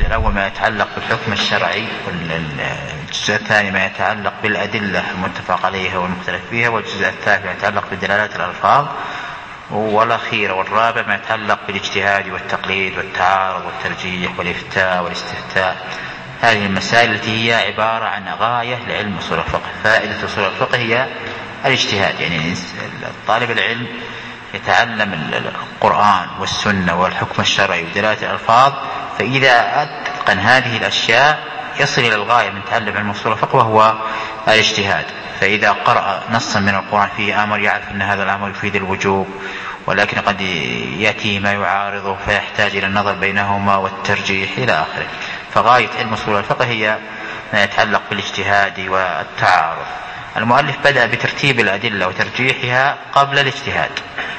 الأول ما يتعلق بالحكم الشرعي، والجزء الثاني ما يتعلق بالأدلة المتفق عليها والمختلف فيها، والجزء الثالث ما يتعلق بدلالات الألفاظ، والأخير والرابع ما يتعلق بالاجتهاد والتقليد والتعارض والترجيح والإفتاء والاستفتاء. هذه المسائل التي هي عبارة عن غاية لعلم أصول الفقه. فائدة أصول الفقه هي الاجتهاد، يعني طالب العلم يتعلم القرآن والسنة والحكم الشرعي ودلالة الألفاظ، فإذا أتقن هذه الأشياء يصل إلى الغاية من تعلم علم أصول الفقه وهو الاجتهاد. فإذا قرأ نصا من القرآن فيه أمر يعرف أن هذا الأمر يفيد الوجوب، ولكن قد يأتي ما يعارضه فيحتاج إلى النظر بينهما والترجيح إلى آخره. فغاية علم أصول الفقه هي ما يتعلق بالاجتهاد والتعارض. المؤلف بدأ بترتيب الأدلة وترجيحها قبل الاجتهاد،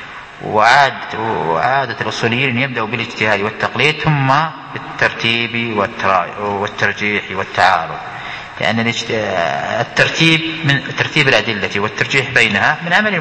وعادة الأصوليين يبدأوا بالاجتهاد والتقليد ثم بالترتيب والترجيح والتعارض، لأن الترتيب من ترتيب الأدلة والترجيح بينها من عمل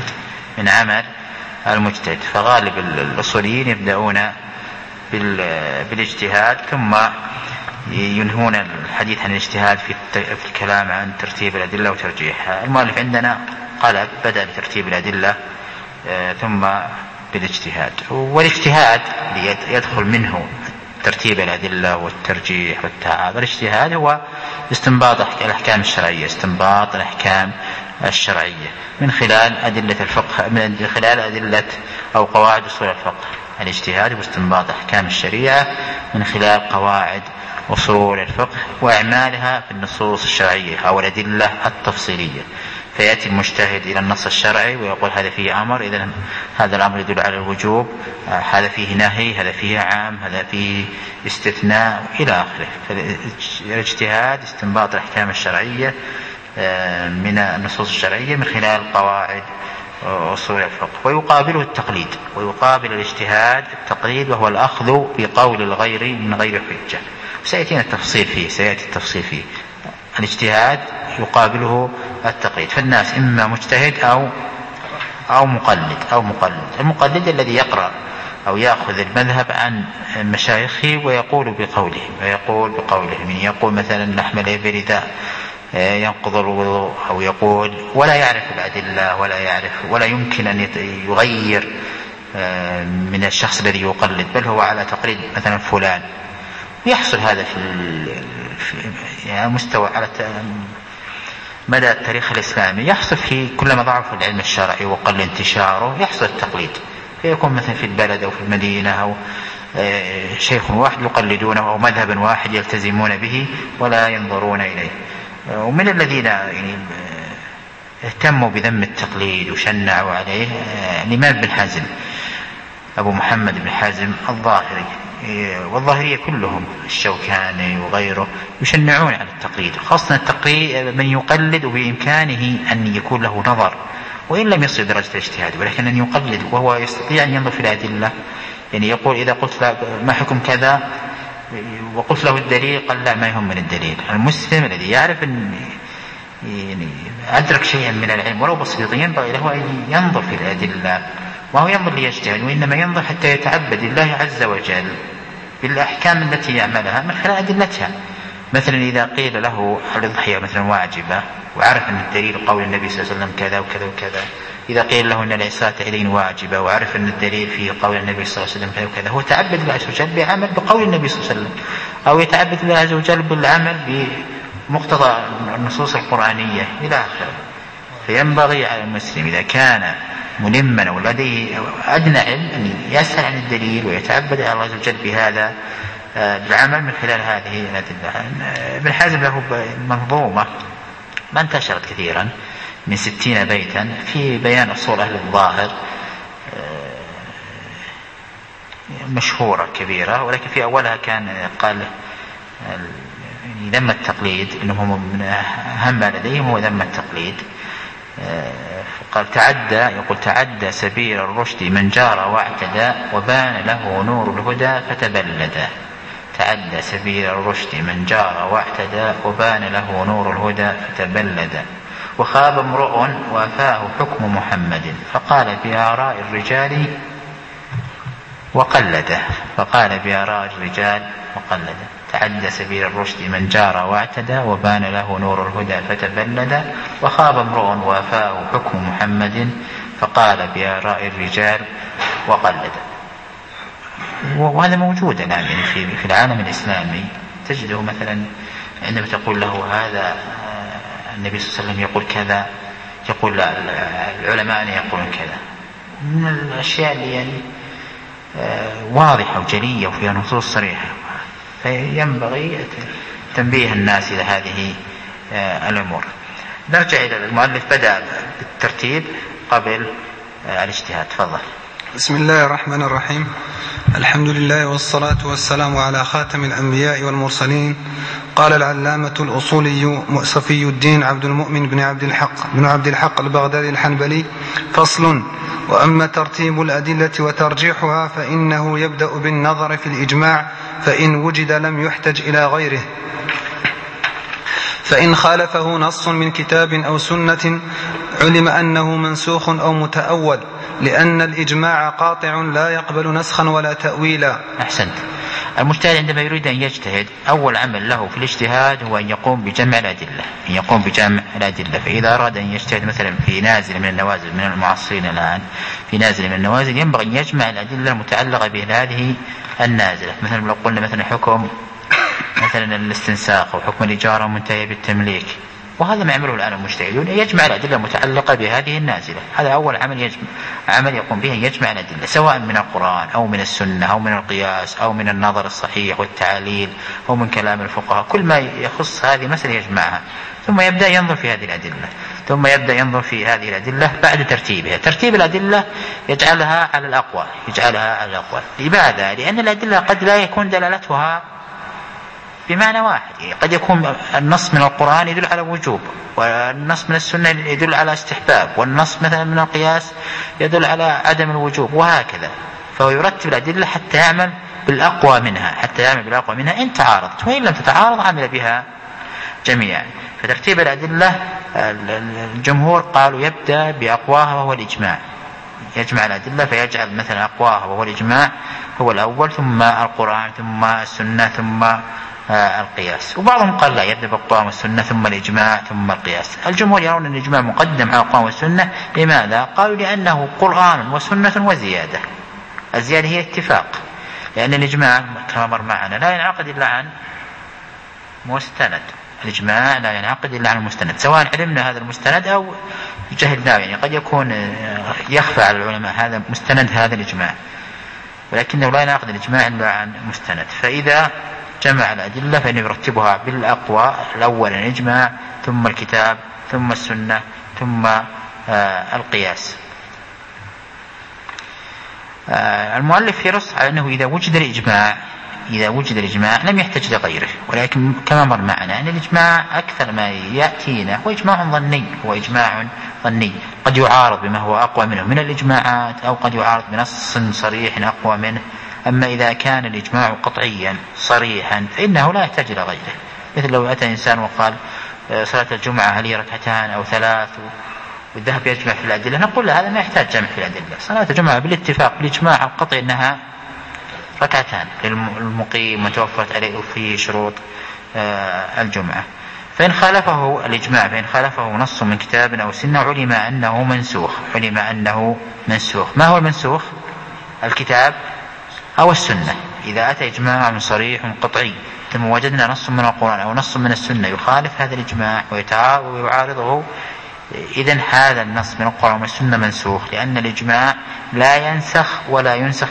المجتهد. فغالب الأصوليين يبدأون بالاجتهاد ثم ينهون الحديث عن الاجتهاد في الكلام عن ترتيب الأدلة وترجيحها. المؤلف عندنا قال بدأ بترتيب الأدلة ثم بالاجتهاد، والاجتهاد يدخل منه ترتيب الأدلة والترجيح والتعارض. الاجتهاد هو استنباط الأحكام الشرعية، استنباط الأحكام الشرعية من خلال أدلة الفقه، من خلال أدلة أو قواعد أصول الفقه. الاجتهاد هو استنباط أحكام الشريعة من خلال قواعد أصول الفقه وإعمالها في النصوص الشرعية أو الأدلة التفصيلية. فيأتي المجتهد إلى النص الشرعي ويقول هذا فيه أمر، إذن هذا الأمر يدل على الوجوب، هذا فيه نهي، هذا فيه عام، هذا فيه استثناء إلى آخره. فالاجتهاد استنباط الأحكام الشرعية من النصوص الشرعية من خلال قواعد أصول الفقه. ويقابله التقليد، ويقابل الاجتهاد التقليد، وهو الأخذ بقول الغير من غير حجة. سيأتينا التفصيل فيه. الاجتهاد يقابله التقليد، فالناس إما مجتهد أو مقلد. المقلد الذي يقرأ أو يأخذ المذهب عن مشايخه ويقول بقوله من يقول مثلا لحم الإبل إذا ينقض الوضوء، أو يقول ولا يعرف الأدلة ولا يمكن أن يغير من الشخص الذي يقلد، بل هو على تقليد مثلا فلان. يحصل هذا في مستوى على مدى التاريخ الإسلامي، يحصل في كلما ضعف العلم الشرعي وقل انتشاره يحصل التقليد، فيكون مثلا في البلد أو في المدينة أو شيخ واحد يقلدونه أو مذهب واحد يلتزمون به ولا ينظرون إليه. ومن الذين يعني اهتموا بذم التقليد وشنعوا عليه الإمام بن حزم، أبو محمد بن حزم الظاهري، والظاهرية كلهم الشوكاني وغيره يشنعون على التقليد، خاصة التقليد من يقلد وبإمكانه أن يكون له نظر وإن لم يصل درجة الاجتهاد، ولكن أن يقلد وهو يستطيع أن ينظر في الأدلة. يعني يقول إذا قلت ما حكم كذا وقلت له الدليل، قال لا ما يهم من الدليل. المسلم الذي يعرف أن يعني أدرك شيئا من العلم ولو بسيط ينبغي له أن ينظر في الأدلة، وهو ينظر ليجتهد، وإنما ينظر حتى يتعبد الله عز وجل بالأحكام التي يعملها من خلال أدلتها. مثلا إذا قيل له الأضحية مثلا واجبة وعرف أن الدليل قول النبي صلى الله عليه وسلم كذا وكذا وكذا، إذا قيل له أن العصاة إلين واجبة وعرف أن الدليل في قول النبي صلى الله عليه وسلم كذا وكذا، هو تعبد الله عز وجل بعمل بقول النبي صلى الله عليه وسلم، أو يتعبد الله عز وجل بالعمل بمقتضى النصوص القرآنية إلى آخره. فينبغي على المسلم إذا كان ملما ولديه أدنى علم أن يسأل عن الدليل ويتعبد على الله عز وجل بهذا العمل من خلال هذه الأدلة. ابن حزم له منظومة ما انتشرت كثيرا من 60 بيتا في بيان أصول أهل الظاهر، مشهورة كبيرة، ولكن في أولها كان قال ذم التقليد، إنهم من أهم ما لديهم هو ذم التقليد. قال تعدى سبيل الرشد من جار واعتدى وبان له نور الهدى فتبلدا. تعدى سبيل الرشد من جار واعتدى وبان له نور الهدى فتبلدا. وخاب امرؤ وافاه حكم محمد فقال بآراء الرجال وقلده، فقال بآراء الرجال وقلده. تعدى سبيل الرشد من جار واعتدى، وبان له نور الهدى فتبلد، وخاب امرؤ وافاه حكم محمد، فقال بآراء الرجال وقلد. وهذا موجود الآن في العالم الإسلامي، تجده مثلا عندما تقول له هذا النبي صلى الله عليه وسلم يقول كذا، يقول لا العلماء يقولون كذا، من الأشياء اللي يعني واضحة وجلية وفيها نصوص صريحة، فينبغي تنبيه الناس إلى هذه الأمور. نرجع إلى المؤلف، بدأ بالترتيب قبل الاجتهاد. تفضل. بسم الله الرحمن الرحيم. الحمد لله والصلاة والسلام على خاتم الأنبياء والمرسلين. قال العلامة الأصولي صفي الدين عبد المؤمن بن عبد الحق البغدادي الحنبلي: فصل: وأما ترتيب الأدلة وترجيحها فإنه يبدأ بالنظر في الإجماع، فإن وجد لم يحتج إلى غيره، فإن خالفه نص من كتاب أو سنة علم أنه منسوخ أو متأول، لأن الإجماع قاطع لا يقبل نسخا ولا تأويلا. أحسنت. المجتهد عندما يريد أن يجتهد أول عمل له في الاجتهاد هو أن يقوم بجمع الأدلة. فإذا أراد أن يجتهد مثلا في نازل من النوازل، من المعاصرين الآن في نازل من النوازل، ينبغي أن يجمع الأدلة المتعلقة بهذه النازلة. مثلا لو قلنا مثلا حكم مثلا الاستنساخ أو حكم الإجارة منتهية بالتمليك، وهذا ما يعمله الآن المجتهدون، يجمع الأدلة المتعلقة بهذه النازلة. هذا أول عمل يقوم به، يجمع الأدلة سواء من القرآن أو من السنة أو من القياس أو من النظر الصحيح والتعليل أو من كلام الفقهاء، كل ما يخص هذه مسألة يجمعها، ثم يبدأ ينظر في هذه الأدلة بعد ترتيبها. ترتيب الأدلة يجعلها على الأقوى. لماذا؟ لأن الأدلة قد لا يكون دلالتها بمعنى واحد، قد يكون النص من القرآن يدل على وجوب، والنص من السنة يدل على استحباب، والنص مثلا من القياس يدل على عدم الوجوب، وهكذا. فهو يرتب الأدلة حتى يعمل بالأقوى منها إن تعارضت، وإن لم تتعارض عمل بها جميعا. فترتيب الأدلة الجمهور قالوا يبدأ بأقواها وهو الإجماع، يجمع الأدلة فيجعل مثلا أقواها وهو الإجماع هو الأول، ثم القرآن، ثم السنة، ثم القياس. وبعضهم قال لا، يبدأ بالقرآن والسنة ثم الإجماع ثم القياس. الجمهور يرون أن الإجماع مقدم على القرآن والسنة. لماذا؟ قالوا لأنه قرآن وسنة وزيادة. الزيادة هي اتفاق، لأن الإجماع كما مر معنا لا ينعقد إلا عن مستند. الإجماع لا ينعقد إلا عن المستند، سواء علمنا هذا المستند أو جهلناه، يعني قد يكون يخفى على العلماء هذا مستند هذا الإجماع، ولكنه لا ينعقد الإجماع إلا عن مستند. فإذا جمع الأدلة فإنه يرتبها بالأقوى، الأول الإجماع، ثم الكتاب، ثم السنة، ثم القياس. المؤلف يرص على أنه إذا وجد الإجماع لم يحتج لغيره، ولكن كما مر معنا أن الإجماع أكثر ما يأتينا هو إجماع ظني، قد يعارض بما هو أقوى منه من الإجماعات، أو قد يعارض بنص صريح أقوى منه. أما إذا كان الإجماع قطعيا صريحا فإنه لا يحتاج إلى غيره. مثل لو أتى إنسان وقال صلاة الجمعة هل هي ركعتان أو 3، والذهب يجمع في الأدلة، نقول له هذا ما يحتاج جمع في الأدلة. صلاة الجمعة بالاتفاق بالإجماع القطعي أنها ركعتان للمقيم وتوفرت عليه في شروط الجمعة. فإن خالفه الإجماع، فإن خالفه نص من كتاب أو سنة علم أنه منسوخ. ما هو المنسوخ؟ الكتاب أو السنة. إذا أتى إجماع صريح قطعي ثم وجدنا نص من القرآن أو نص من السنة يخالف هذا الإجماع ويعارضه، إذن هذا النص من القرآن والسنة منسوخ، لأن الإجماع لا ينسخ ولا ينسخ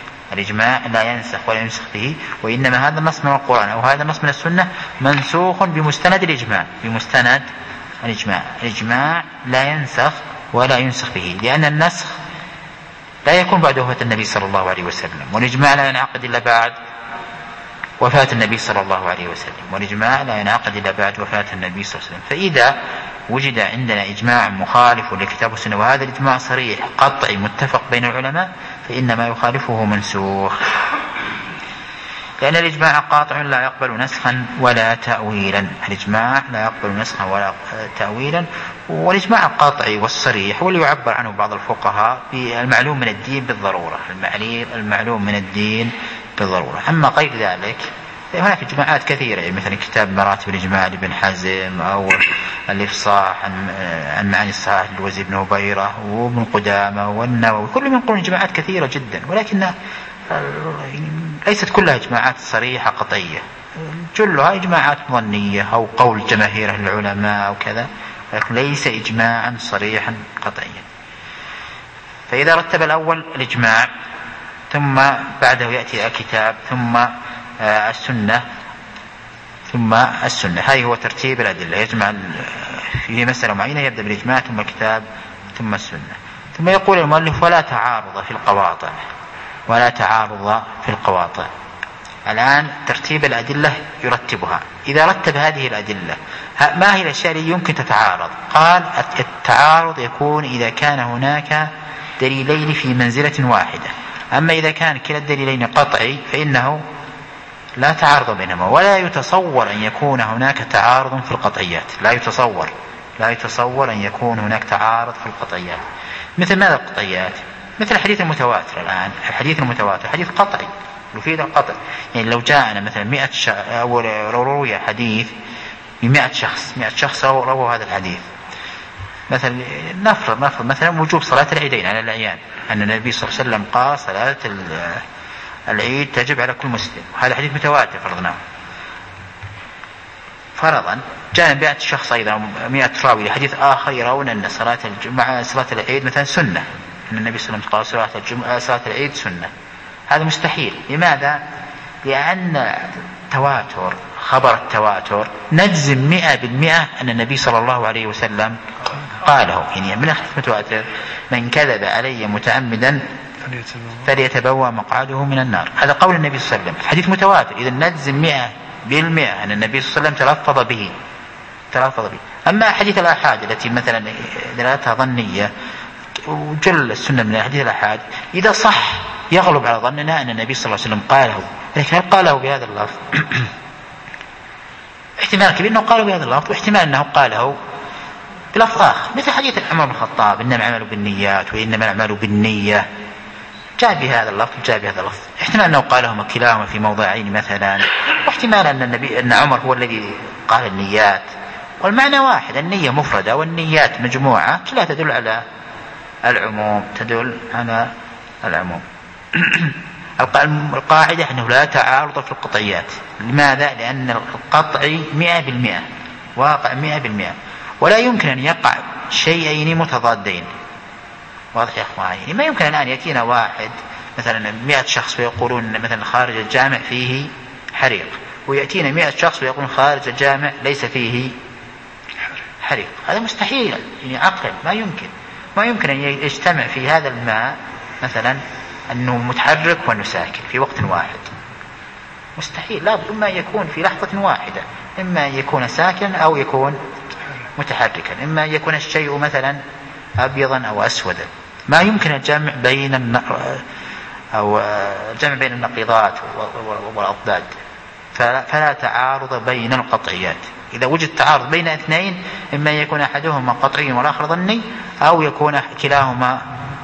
به. وإنما هذا النص من القرآن أو هذا النص من السنة منسوخ بمستند الإجماع. الإجماع لا ينسخ ولا ينسخ به، لأن النسخ لا يكون بعد وفاة النبي صلى الله عليه وسلم، والإجماع لا ينعقد إلا بعد وفاة النبي صلى الله عليه وسلم. فإذا وجد عندنا إجماع مخالف لكتاب السنة، وهذا الإجماع صريح قطعي متفق بين العلماء، فإن ما يخالفه منسوخ. لأن الإجماع قاطع لا يقبل نسخا ولا تأويلا. الإجماع لا يقبل نسخا ولا تأويلا. والإجماع القاطعي والصريح واللي يعبر عنه بعض الفقهاء بالمعلوم من الدين بالضرورة، المعلوم من الدين بالضرورة. أما غير ذلك هناك إجماعات كثيرة، مثل كتاب مراتب الإجماع لابن حزم، أو الإفصاح عن معاني الصحاح للوزير بن هبيرة وابن قدامة والنووي، كل من يقولون إجماعات كثيرة جدا، ولكن ليست كلها إجماعات صريحة قطعية، جلها إجماعات ظنية أو قول جماهير العلماء أو كذا، ولكن ليس إجماعا صريحا قطعيا. فإذا رتب الأول الإجماع ثم بعده يأتي الكتاب ثم السنة ثم السنة، هذه هو ترتيب الأدلة. يجمع في مسألة معينة يبدأ بالإجماع ثم الكتاب ثم السنة. ثم يقول المؤلف ولا تعارض في القواطع، ولا تعارض في القواطع. الآن ترتيب الأدلة يرتبها. إذا رتب هذه الأدلة ما هي الأشياء اللي يمكن تتعارض؟ قال التعارض يكون إذا كان هناك دليلين في منزلة واحدة. أما إذا كان كلا الدليلين قطعي فإنه لا تعارض بينهما، ولا يتصور أن يكون هناك تعارض في القطعيات. لا يتصور أن يكون هناك تعارض في القطعيات. مثل ماذا القطعيات؟ مثل الحديث المتواتر. الآن الحديث المتواتر حديث قطعي يفيد القطع. يعني لو جاءنا مثلا 100 أو روي حديث ب100 شخص، 100 شخص رووا هذا الحديث، مثلا نفرض مثلا وجوب صلاة العيدين على الأعيان، أن النبي صلى الله عليه وسلم قال صلاة العيد تجب على كل مسلم، هذا حديث متواتر فرضا جاء 100 شخص أيضا 100 راوي لحديث آخر يرون أن صلاة العيد مثلا سنة، أن النبي صلى الله عليه وسلم قال صلاة العيد سنة. هذا مستحيل. لماذا؟ لأن خبر التواتر نجزم 100% أن النبي صلى الله عليه وسلم قاله. يعني من الحديث المتواتر من كذب علي متعمدا فليتبوأ مقعده من النار، هذا قول النبي صلى الله عليه وسلم، الحديث متواتر، إذا نجزم 100% أن النبي صلى الله عليه وسلم تلفظ به. أما حديث الآحاد التي مثلا دلالتها ظنية، وجل السنة من الحديث الآحاد إذا صح يغلب على ظننا أن النبي صلى الله عليه وسلم قاله، لكن هل قاله بهذا اللفظ؟ احتمال كبير أنه قاله بهذا اللفظ، واحتمال أنه قاله بلفظ آخر، مثل حديث عمر بن الخطاب إنما الأعمال بالنيات وإنما الأعمال بالنية، جاء بهذا اللفظ جاء بهذا اللفظ. احتمال أنه قالهما كلاهما في موضعين مثلا، واحتمال أن عمر هو الذي قال النيات، والمعنى واحد، النية مفردة والنيات مجموعة، كلها تدل على العموم. القاعدة أنه لا تعارض في القطعيات. لماذا؟ لأن القطعي 100% واقع 100%، ولا يمكن أن يقع شيئين متضادين. واضح يا أخواني؟ يعني ما يمكن الآن يأتينا واحد مثلا 100 شخص ويقولون مثلا خارج الجامع فيه حريق، ويأتينا 100 شخص ويقولون خارج الجامع ليس فيه حريق. هذا مستحيل، يعني عقلا ما يمكن أن يجتمع في هذا الماء مثلا أنه متحرك وأنه ساكن في وقت واحد، مستحيل. لا، إما يكون في لحظة واحدة، إما يكون ساكن أو يكون متحركا، إما يكون الشيء مثلا أبيضا أو أسودا. ما يمكن الجمع بين النقيضات والأضداد. فلا تعارض بين القطعيات. إذا وجد تعارض بين اثنين، إما يكون أحدهما قطعي والآخر ظني، أو يكون كلاهما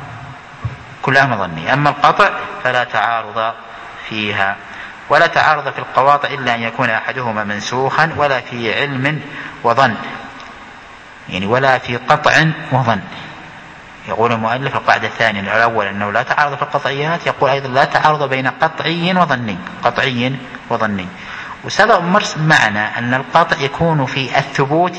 ظني. أما القطع فلا تعارض فيها. ولا تعارض في القواطع إلا أن يكون أحدهما منسوخا، ولا في علم وظن، يعني ولا في قطع وظن. يقول المؤلف القاعدة الثانية الأول أنه لا تعارض في القطعيات، يقول أيضا لا تعارض بين قطعي وظني. وسبق معنا أن القطع يكون في الثبوت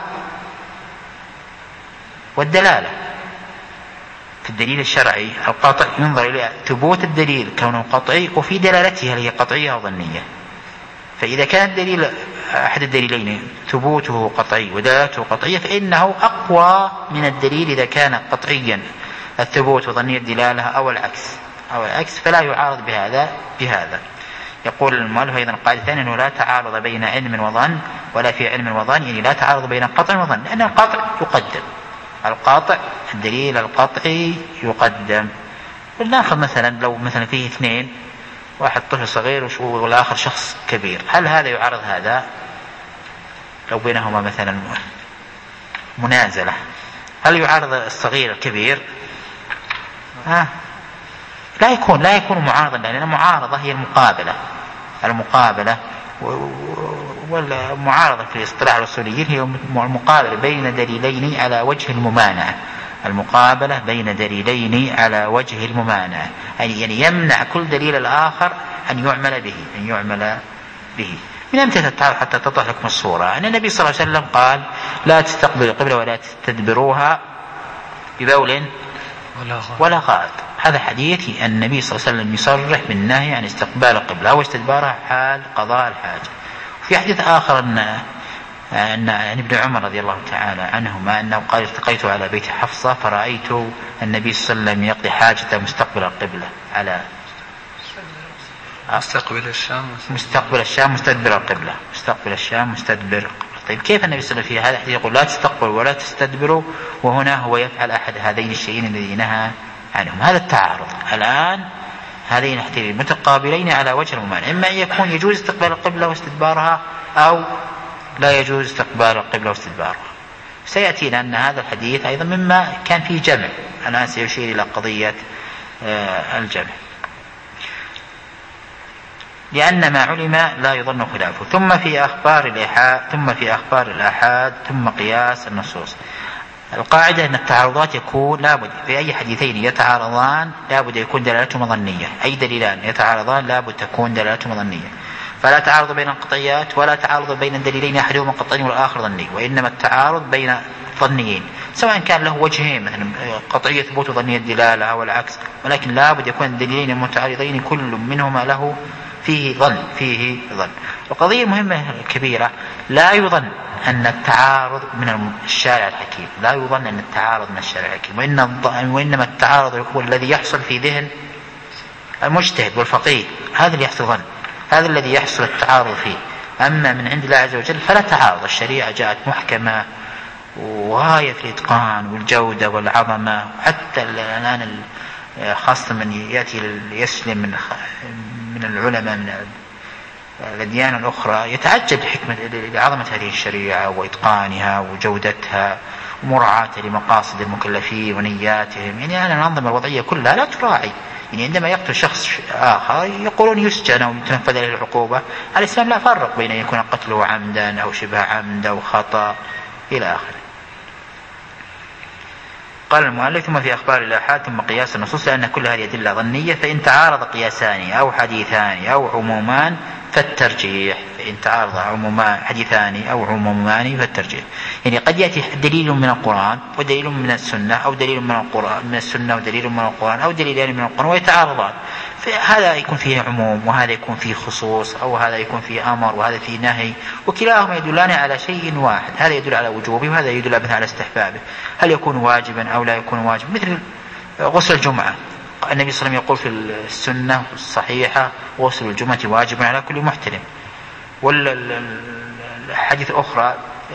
والدلالة. في الدليل الشرعي القطع ينظر إلى ثبوت الدليل كونه قطعي، وفي دلالته هل هي قطعية أو ظنية. فإذا كان الدليل أحد الدليلين ثبوته قطعي ودلالته قطعية، فإنه أقوى من الدليل إذا كان قطعيا الثبوت وظني الدلالة أو العكس، فلا يعارض بهذا. يقول المؤلف أيضا القاعدة الثانية أنه لا تعارض بين علم وظن، ولا في علم وظن، يعني لا تعارض بين قطع وظن، لأن القطع يقدم، الدليل القطعي يقدم. ناخذ مثلا لو مثلا فيه اثنين واحد طفل صغير والآخر شخص كبير، هل هذا يعارض هذا؟ لو بينهما مثلا منازلة، هل يعارض الصغير الكبير؟ لا يكون معارضا، لأن المعارضة هي المقابلة والمعارضة في اصطلاح الأصوليين هي المقابلة بين دليلين على وجه الممانعة. المقابلة بين دليلين على وجه الممانعة، يعني يمنع كل دليل الآخر أن يعمل به. من أمثلة التعارض حتى تتضح لكم الصورة، أن النبي صلى الله عليه وسلم قال: لا تستقبلوا القبلة ولا تستدبروها ببول ولا غائط. هذا حديث النبي صلى الله عليه وسلم يصرح بالنهي عن استقبال القبلة واستدبارها حال قضاء الحاجة. وفي حديث آخر أن ابن عمر رضي الله تعالى عنهما أنه قال: التقيت على بيت حفصة فرأيت النبي صلى الله عليه وسلم يقضي حاجته مستقبل القبلة، على مستقبل الشام مستدبر القبلة، مستقبل الشام مستدبر القبلة. طيب كيف النبي صلى الله عليه وسلم في هذا الحديث يقول لا تستقبلوا ولا تستدبروا، وهنا هو يفعل أحد هذين الشيئين الذين نهى عنهم؟ هذا التعارض. الآن هذين الحديثين متقابلين على وجه الممانع، إما أن يكون يجوز استقبال القبلة واستدبارها، أو لا يجوز استقبال القبلة واستدبارها. سيأتينا أن هذا الحديث أيضا مما كان فيه جمع، الآن سيشير إلى قضية الجمع، لأن ما علم لا يظن خلافه. ثم في أخبار الآحاد ثم قياس النصوص. القاعدة أن التعارضات يكون لابد في أي حديثين يتعارضان لابد يكون دلالتهما ظنية، أي دليلان يتعارضان لابد تكون دلالتهما ظنية، فلا تعارض بين القطعيات ولا تعارض بين الدليلين أحدهما قطعي والآخر ظني، وإنما التعارض بين ظنيين، سواء كان له وجهين مثلا قطعية ثبوت ظنية الدلالة أو العكس، ولكن لابد يكون الدليلين المتعارضين كل منهما له فيه ظن. القضية مهمة كبيرة، لا يظن أن التعارض من الشارع الحكيم، لا يظن أن التعارض من الشارع الحكيم، وإنما التعارض هو الذي يحصل في ذهن المجتهد والفقيه، هذا اللي يحصل ظن، هذا الذي يحصل التعارض فيه. أما من عند الله عز وجل فلا تعارض، الشريعة جاءت محكمة وغاية في الإتقان والجودة والعظمة. حتى الآن خاصة من يأتي يسلم من العلماء من الأديان الأخرى يتعجب لعظمة هذه الشريعة وإتقانها وجودتها ومراعاة لمقاصد المكلفين ونياتهم. يعني الأنظمة الوضعية كلها لا تراعي، يعني عندما يقتل شخص آخر يقولون يسجن أو تنفذ له العقوبة. الإسلام لا فرق بين يكون قتله عمدا أو شبه عمد أو خطأ إلى آخره. قال المؤلف: ثم في أخبار الآحاد ثم قياس النصوص، لأن كل هذه أدلة ظنية، فإن تعارض قياسان أو حديثان أو عمومان فالترجيح. فإن تعارض حديثان أو عمومان فالترجيح، يعني قد يأتي دليل من القرآن ودليل من السنة، أو دليل من السنة ودليل من القرآن، أو دليلان من القرآن ويتعارضان، هذا يكون فيه عموم وهذا يكون فيه خصوص، أو هذا يكون فيه أمر وهذا فيه نهي، وكلاهما يدلان على شيء واحد، هذا يدل على وجوبه وهذا يدل مثلا على استحبابه، هل يكون واجبا أو لا يكون واجبا. مثل غسل الجمعة، النبي صلى الله عليه وسلم يقول في السنة الصحيحة: غسل الجمعة واجب على كل محتلم. والحديث أخرى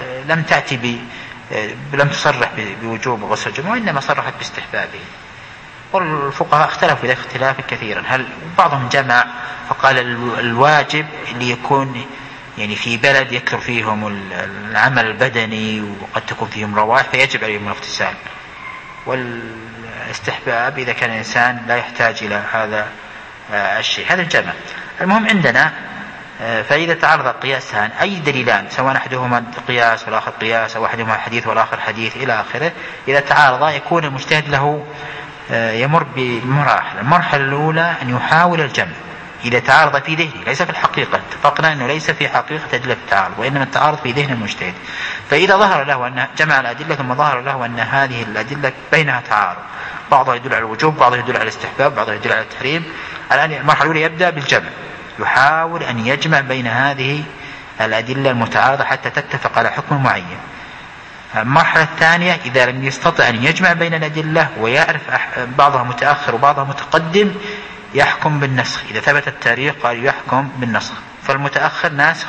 لم تصرح بوجوب غسل الجمعة، وإنما صرحت باستحبابه. والفقهاء اختلفوا في ذلك اختلافا كثيرا، هل بعضهم جمع فقال الواجب اللي يكون يعني في بلد يكثر فيهم العمل البدني وقد تكون فيهم روائح فيجب عليهم الاغتسال، والاستحباب إذا كان الإنسان لا يحتاج إلى هذا الشيء، هذا الجمع. المهم عندنا فإذا تعارض قياسان أي دليلان، سواء أحدهما قياس والآخر قياس، أو أحدهما حديث والآخر حديث إلى آخره، إذا تعارضا يكون المجتهد له يمر بمراحل. المرحلة الأولى أن يحاول الجمع إذا تعارض في ذهنه، ليس في الحقيقة، اتفقنا أنه ليس في حقيقة أدلة التعارض، وإنما التعارض في ذهن المجتهد. فإذا ظهر له أن جمع الأدلة ثم ظهر له أن هذه الأدلة بينها تعارض، بعضها يدل على الوجوب، بعضها يدل على الاستحباب، بعضها يدل على التحريم، الآن المرحلة الأولى يبدأ بالجمع، يحاول أن يجمع بين هذه الأدلة المتعارضة حتى تتفق على حكم معين. المرحلة الثانية إذا لم يستطع أن يجمع بين الأدلة ويعرف بعضها متأخر وبعضها متقدم يحكم بالنسخ. إذا ثبت التاريخ قال يحكم بالنسخ، فالمتأخر ناسخ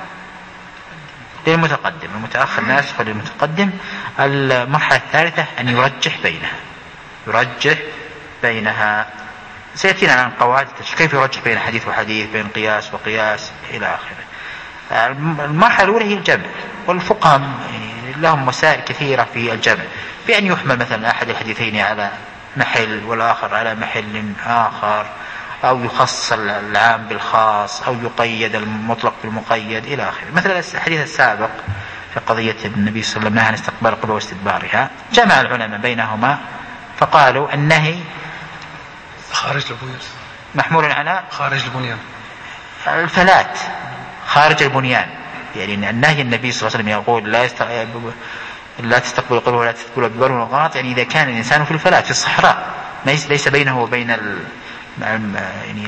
للمتقدم، المتأخر ناسخ للمتقدم. المرحلة الثالثة أن يرجح بينها سيأتينا عن قواعد كيف يرجح بين حديث وحديث، بين قياس وقياس إلى آخره. المرحلة الأولى هي الجمع، والفقهاء لهم وسائل كثيرة في الجمع، بأن يحمل مثلا أحد الحديثين على محل والآخر على محل آخر، أو يخص العام بالخاص، أو يقيد المطلق بالمقيد إلى آخره. مثلا الحديث السابق في قضية النبي صلى الله عليه وسلم نهى عن استقبال القبور واستدبارها، جمع العلماء بينهما فقالوا النهي خارج البنيان محمول على خارج البنيان، الفلات خارج البنيان، يعني النهي النبي صلى الله عليه وسلم يقول لا تستقبل القبور ولا تستقبل البر والغلط، يعني إذا كان الإنسان في الفلات في الصحراء ليس بينه وبين يعني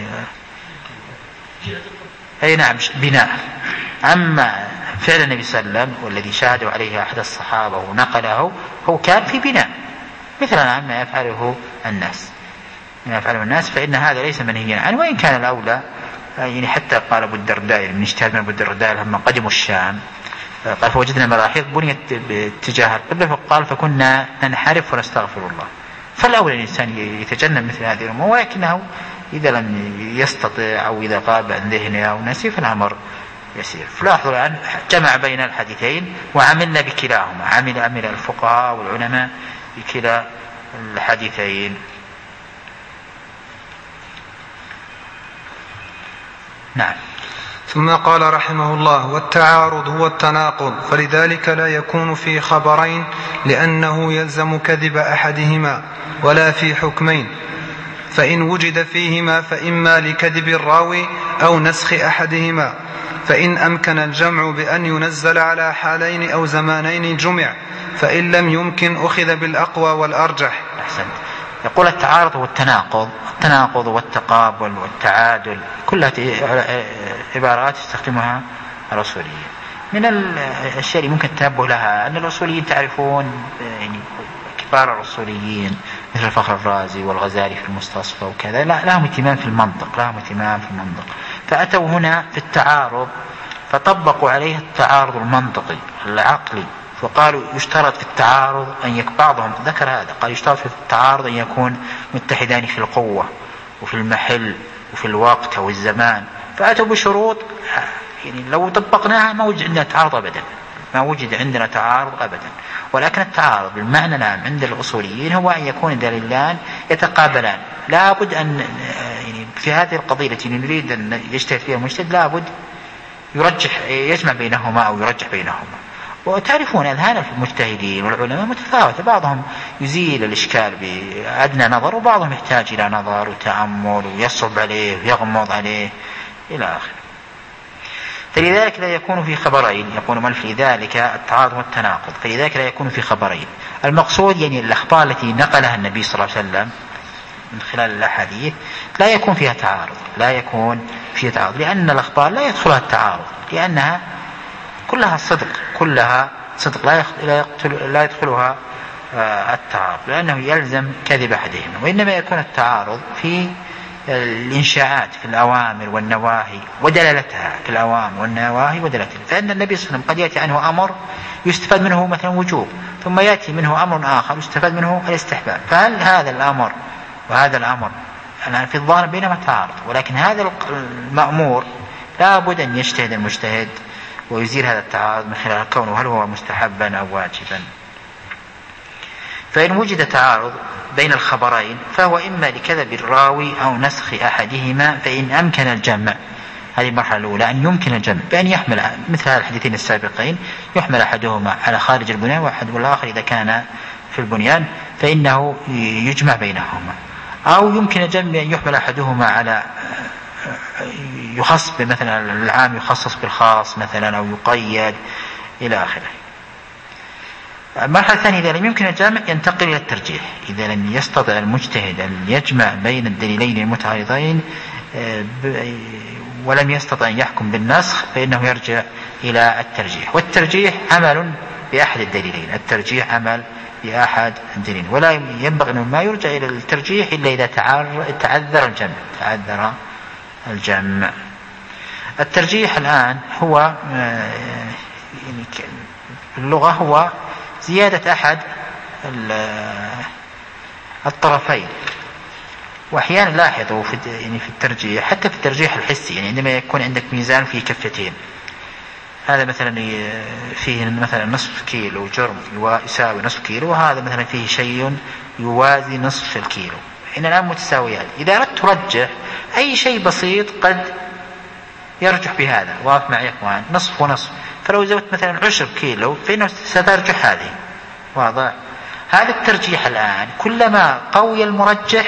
أي نعم بناء. أما فعل النبي صلى الله عليه وسلم والذي شاهدوا عليه أحد الصحابة ونقله هو كان في بناء، مثلا عما يفعله الناس، فإن هذا ليس منهيا عنه، وإن كان الأولى يعني حتى قال أبو الدرداء من اجتهاد من أبو الدرداء لما قدموا الشام قال فوجدنا مراحيض بنيت باتجاه القبلة، فقال فكنا ننحرف ونستغفر الله. فالأولى الإنسان يتجنب مثل هذه الأمور، ولكنه إذا لم يستطع أو إذا غاب عن ذهنه أو نسي فالأمر يسير. فلاحظوا الآن جمع بين الحديثين وعملنا بكلاهما، عمل الفقهاء والعلماء بكلا الحديثين. نعم. ثم قال رحمه الله: والتعارض هو التناقض، فلذلك لا يكون في خبرين لأنه يلزم كذب أحدهما، ولا في حكمين، فإن وجد فيهما فإما لكذب الراوي أو نسخ أحدهما، فإن أمكن الجمع بأن ينزل على حالين أو زمانين جمع، فإن لم يمكن أخذ بالأقوى والأرجح. أحسنت. يقول التعارض والتناقض والتقابل والتعادل كلها عبارات يستخدمها الأصوليين. من الأشياء اللي ممكن التنبه لها أن الأصوليين تعرفون يعني كبار الأصوليين مثل الفخر الرازي والغزالي في المستصفى وكذا لهم اهتمام في المنطق، فأتوا هنا في التعارض فطبقوا عليه التعارض المنطقي العقلي، فقالوا يشترط في التعارض أن بعضهم ذكر هذا، قال يشترط في التعارض أن يكون متحدان في القوة وفي المحل وفي الوقت أو الزمان، فأتوا بشروط يعني لو طبقناها ما وجد عندنا تعارض أبدا، ولكن التعارض بالمعنى العام عند الأصوليين هو أن يكون دليلان يتقابلان. لابد أن يعني في هذه القضية التي نريد أن يجتهد فيها المجتهد لابد يجمع بينهما أو يرجح بينهما. وتعرفون أذهان المجتهدين والعلماء متفاوتة، بعضهم يزيل الإشكال بأدنى نظر، وبعضهم يحتاج إلى نظر وتأمل ويصعب عليه ويغمض عليه إلى آخره. فلذلك لا يكون في خبرين، يقول مالك لذلك التعارض والتناقض، فلذلك لا يكون في خبرين. المقصود يعني الأخبار التي نقلها النبي صلى الله عليه وسلم من خلال الأحاديث لا يكون فيها تعارض، لأن الأخبار لا يدخلها التعارض، لأنها كلها صدق لا يدخلها التعارض، لأنه يلزم كذب أحدهما. وإنما يكون التعارض في الإنشاءات في الأوامر والنواهي ودلالتها، فإن النبي صلى الله عليه وسلم قد يأتي عنه أمر يستفاد منه مثلا وجوب، ثم يأتي منه أمر آخر يستفاد منه الاستحباب، فهل هذا الأمر وهذا الأمر في الظاهر بينما تعارض، ولكن هذا المأمور لا بد أن يجتهد المجتهد ويزيل هذا التعارض من خلال كونه هل هو مستحبا أو واجبا. فإن وجد تعارض بين الخبرين فهو إما لكذب الراوي أو نسخ أحدهما، فإن أمكن الجمع، هذه المرحلة الأولى، أن يمكن الجمع بأن يحمل مثل الحديثين السابقين، يحمل أحدهما على خارج البنيان والآخر إذا كان في البنيان فإنه يجمع بينهما، أو يمكن الجمع بأن يحمل أحدهما على يخص مثلا العام يخصص بالخاص مثلا، أو يقيد إلى آخره. المرحلة الثانية إذا لم يمكن الجمع ينتقل إلى الترجيح، إذا لم يستطع المجتهد أن يجمع بين الدليلين المتعارضين ولم يستطع أن يحكم بالنسخ فإنه يرجع إلى الترجيح، والترجيح عمل بأحد الدليلين، ولا ينبغي أن ما يرجع إلى الترجيح إلا إذا تعذر الجمع. الترجيح الآن هو يعني اللغة هو زيادة أحد الطرفين وأحيانا لاحظوا يعني في الترجيح، حتى في الترجيح الحسي، يعني عندما يكون عندك ميزان فيه كفتين، هذا مثلا فيه مثلا نصف كيلو جرم يساوي نصف كيلو، وهذا مثلا فيه شيء يوازي نصف الكيلو، إن الآن متساويات. إذا أردت ترجح أي شيء بسيط قد يرجح بهذا، واقف معي يا إخوان، نصف ونصف، فلو زودت مثلا 10 كيلو فإنه سترجح هذه، واضح؟ هذا الترجيح الآن كلما قوي المرجح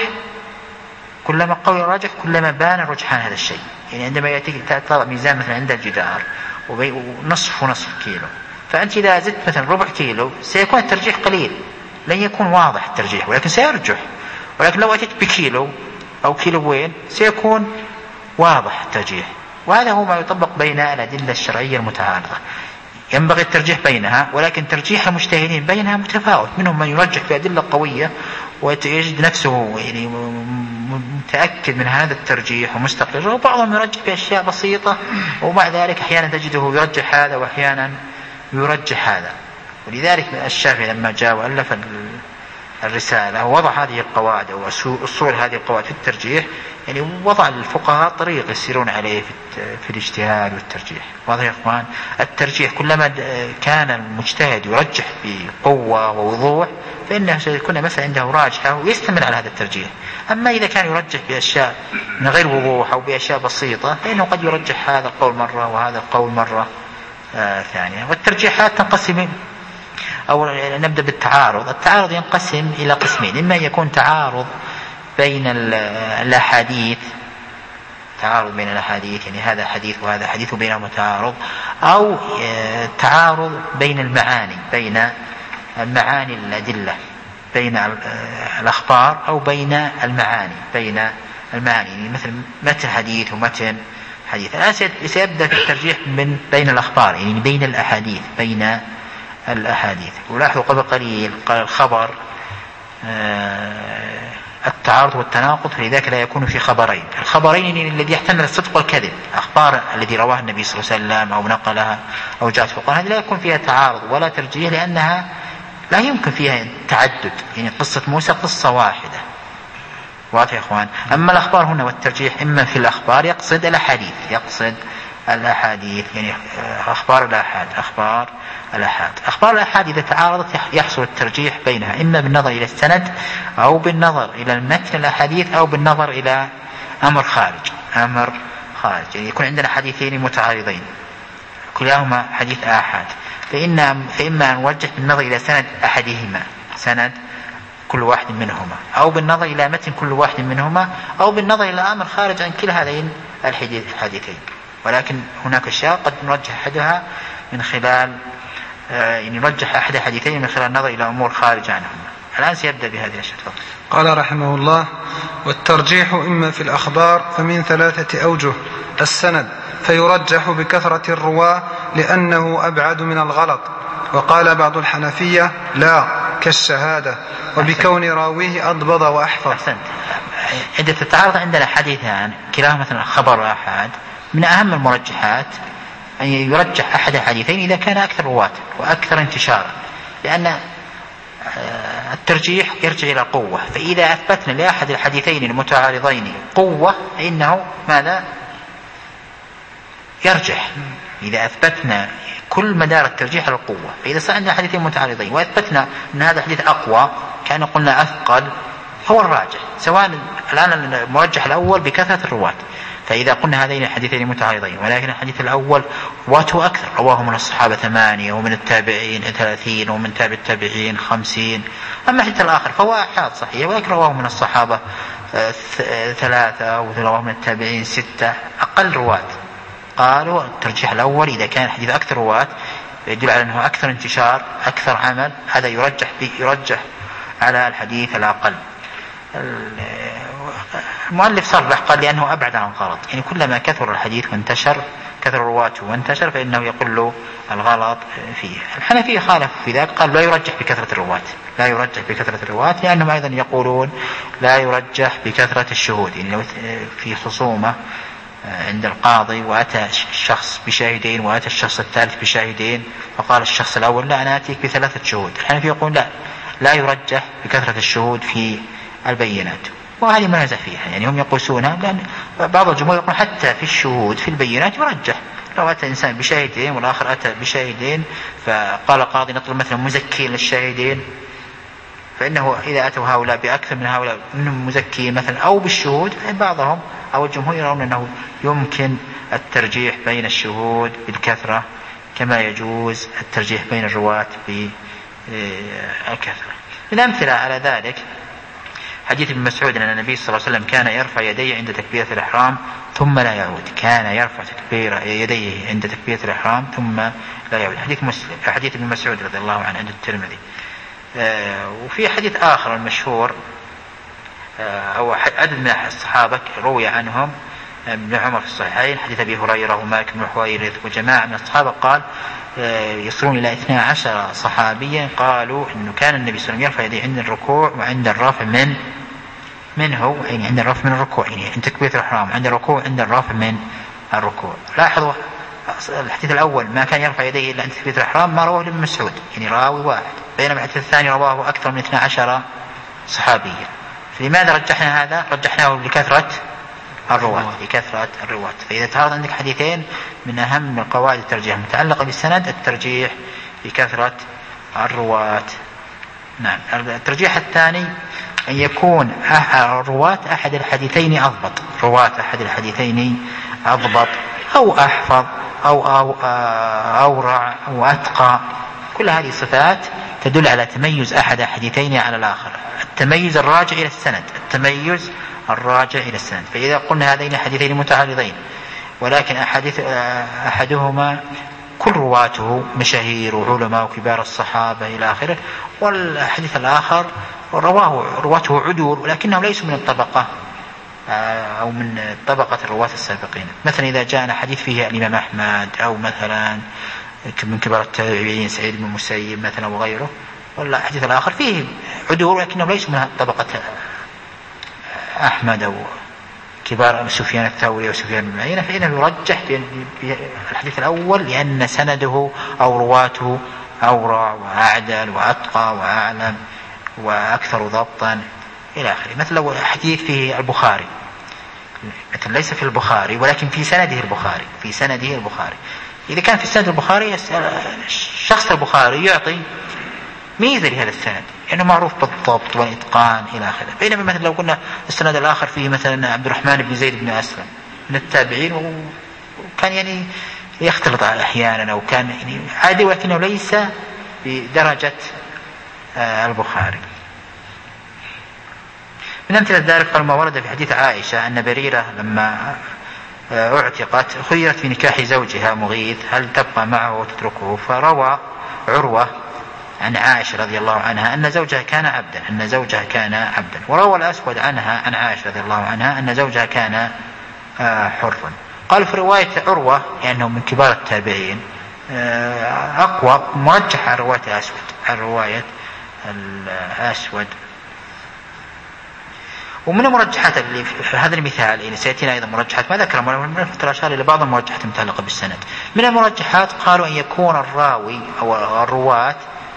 كلما بان رجحان هذا الشيء. يعني عندما يأتيك تضع ميزان مثلا عند الجدار ونصف ونصف كيلو، فأنت إذا زدت مثلا ربع كيلو سيكون الترجيح قليل، لن يكون واضح الترجيح، ولكن سيرجح. ولكن لو أتيت بكيلو أو كيلوين سيكون واضح الترجيح. وهذا هو ما يطبق بين الأدلة الشرعية المتعارضة، ينبغي الترجيح بينها، ولكن ترجيح المجتهدين بينها متفاوت. منهم من يرجح بأدلة قوية ويجد نفسه يعني متأكد من هذا الترجيح ومستقر، وبعضهم يرجح بأشياء بسيطة، ومع ذلك أحيانا تجده يرجح هذا وأحيانا يرجح هذا. ولذلك الشافعي لما جاء وألف الرسالة ووضع هذه القواعد أو أصول هذه القواعد في الترجيح، يعني وضع للفقهاء طريق يسيرون عليه في الاجتهاد والترجيح. واضح يا إخوان؟ الترجيح كلما كان المجتهد يرجح بقوة ووضوح فإنه سيكون مثلا عنده راجحة ويستمر على هذا الترجيح. أما إذا كان يرجح بأشياء من غير وضوح أو بأشياء بسيطة فإنه قد يرجح هذا القول مرة وهذا القول مرة ثانية. والترجيحات تنقسم، أو نبدأ بالتعارض. التعارض ينقسم إلى قسمين: إما يكون تعارض بين الأحاديث، تعارض بين الأحاديث، يعني هذا حديث وهذا حديث بينهما تعارض، أو تعارض بين المعاني، بين المعاني الأدلة، بين الأخبار، أو بين المعاني، يعني مثل متن حديث ومتن حديث. الآن سيبدأ في الترجيح بين الأخبار، يعني بين الأحاديث. ولاحظوا قبل قليل قال الخبر التعارض والتناقض، فلذلك لا يكون في خبرين. الخبرين الذي يحتمل الصدق والكذب، أخبار الذي رواه النبي صلى الله عليه وسلم أو نقلها أو جاءت في القرآن، هذه لا يكون فيها تعارض ولا ترجيح، لأنها لا يمكن فيها تعدد. يعني قصة موسى قصة واحدة. واضح يا إخوان؟ أما الأخبار هنا والترجيح إما في الأخبار يقصد الأحاديث، يعني أخبار الأحاد إذا تعارضت يحصل الترجيح بينها، إما بالنظر إلى السند أو بالنظر إلى المتن الأحاديث أو بالنظر إلى أمر خارج. يعني يكون عندنا حديثين متعارضين كلاهما حديث آحاد، فإما أن نوجه بالنظر إلى سند أحدهما، سند كل واحد منهما، أو بالنظر إلى متن كل واحد منهما، أو بالنظر إلى أمر خارج عن كلا هذين الحديثين. ولكن هناك أشياء قد نرجح أحدها من خلال نرجح أحد الحديثين من خلال النظر إلى أمور خارج عنهما. الآن سيبدأ بهذه الأشياء. قال رحمه الله: والترجيح إما في الأخبار فمن 3 أوجه: السند فيرجح بكثرة الرواة لأنه أبعد من الغلط، وقال بعض الحنفية لا كالشهادة، وبكون راويه أضبط وأحفظ. عند التعارض عندنا حديثان كلاهما مثلا خبر آحاد، من أهم المرجحات أن يرجح أحد الحديثين إذا كان أكثر رواة وأكثر انتشارا، لأن الترجيح يرجع إلى قوة. فإذا أثبتنا لأحد الحديثين المتعارضين قوة فإنه ماذا؟ يرجح. إذا أثبتنا كل مدار الترجيح على القوة، فإذا صار عندنا حديثين متعارضين وأثبتنا أن هذا الحديث أقوى كان قلنا أثقل هو الراجح، سواء الآن المرجح الأول بكثرة الرواة. فإذا قلنا هذين الحديثين متعارضين ولكن الحديث الأول رواته أكثر، رواه من الصحابة 8 ومن التابعين 30 ومن تابع التابعين 50، أما الحديث الآخر فهو آحاد صحيح ولكن رواه من الصحابة 3 ورواه من التابعين 6، أقل رواة. قالوا الترجيح الأول إذا كان الحديث أكثر رواة يدل على أنه أكثر انتشار أكثر عمل، هذا يرجح على الحديث الأقل. المؤلف صرح قال لأنه أبعد عن غلط، يعني كلما كثر الحديث وانتشر كثر رواته وانتشر فإنه يقل الغلط فيه. الحنفية خالف في ذلك، قال لا يرجح بكثرة الرواة، لأنهم أيضا يقولون لا يرجح بكثرة الشهود. يعني لو في خصومة عند القاضي وأتى الشخص بشاهدين وأتى الشخص الثالث بشاهدين، فقال الشخص الأول لا أنا أتيك ب3 شهود، الحنفية يقول لا يرجح بكثرة الشهود في البينات. وهذه ما نزع فيها، يعني هم يقوسونها، لأن بعض الجمهور يقول حتى في الشهود في البينات يرجح. لو أتى إنسان بشاهدين والآخر أتى بشاهدين فقال قاضي نطلب مثلا مزكين للشاهدين، فإنه إذا أتوا هؤلاء بأكثر من هؤلاء منهم مزكين مثلا أو بالشهود، بعضهم أو الجمهور يرون أنه يمكن الترجيح بين الشهود بالكثرة كما يجوز الترجيح بين الرواة بالكثرة. من أمثلة على ذلك حديث ابن مسعود أن النبي صلى الله عليه وسلم كان يرفع يديه عند تكبيرة الإحرام ثم لا يعود، كان يرفع يديه عند تكبيرة الإحرام ثم لا يعود. حديث مسلم، حديث ابن مسعود رضي الله عنه عند الترمذي. وفي حديث آخر المشهور أو عدد من الصحابة روي عنهم ابن عمر في الصحيحين، حديث أبي هريرة ومالك بن الحويرث وجماعة من الصحابة، قال يصلون إلى 12 صحابيا قالوا إنه كان النبي صلى الله عليه وسلم يرفع يديه عند الركوع وعند الرفع منه، يعني عند الرفع من الركوع، يعني عند تكبيرة الإحرام، عند الركوع عند الرفع من الركوع. لاحظوا الحديث الأول ما كان يرفع يديه إلا عند تكبيرة الإحرام ما رواه ابن مسعود، يعني راوي واحد، بينما الحديث الثاني رواه أكثر من 12 صحابيا. فلماذا رجحنا هذا؟ رجحناه لكثرة الرواة. فإذا تعرض عندك حديثين من أهم القواعد الترجيح المتعلقة بالسند الترجيح بكثرة الرواة. نعم. الترجيح الثاني أن يكون رواة أحد الحديثين أضبط أو أحفظ أو أورع أو أتقى. كل هذه صفات تدل على تميز أحد الحديثين على الآخر، التميز الراجع إلى السند. فإذا قلنا هذين حديثين متعارضين ولكن أحدهما كل رواته مشاهير وعلماء وكبار الصحابة إلى آخره، والحديث الآخر رواته عدول ولكنهم ليسوا من الطبقة أو من طبقة الرواة السابقين. مثلا إذا جاءنا حديث فيه الإمام أحمد أو مثلا من كبار التابعين سعيد بن المسيب مثلا وغيره، والحديث الآخر فيه عدول ولكنهم ليسوا من طبقة أحمد أو كبار سفيان الثوري وسفيان بن عيينة، فإنه يرجح بالحديث الأول لأن سنده أو رواته أورع وأعدل وأتقى وأعلم وأكثر ضبطا إلى آخره. مثل لو حديث فيه البخاري مثلا ليس في البخاري ولكن في سنده البخاري، إذا كان في سند البخاري شخص البخاري يعطي ميزة لهذا السند لأنه معروف بالضبط والإتقان إلى آخره. بينما مثلا لو قلنا السند الآخر فيه مثلا عبد الرحمن بن زيد بن أسلم من التابعين وكان يعني يختلط أحيانا أو كان يعني عادي ولكنه ليس بدرجة البخاري. من أمثلة ذلك قال ما ورد في حديث عائشة أن بريرة لما اعتقت خيرت في نكاح زوجها مغيث هل تبقى معه وتتركه، فروى عروة عن عائشة رضي الله عنها أن زوجها كان عبدا، وروى الأسود عنها عن عائشة رضي الله عنها أن زوجها كان حرا. قال في رواية عروة لأنه من كبار التابعين أقوى مرجح عن رواية الأسود. ومن المرجحات اللي في هذا المثال يعني سيأتينا أيضا مرجحات ما ذكر من الأشياء إلى بعض المرجحات المتعلقة بالسند. من المرجحات قالوا أن يكون الراوي أو الرواة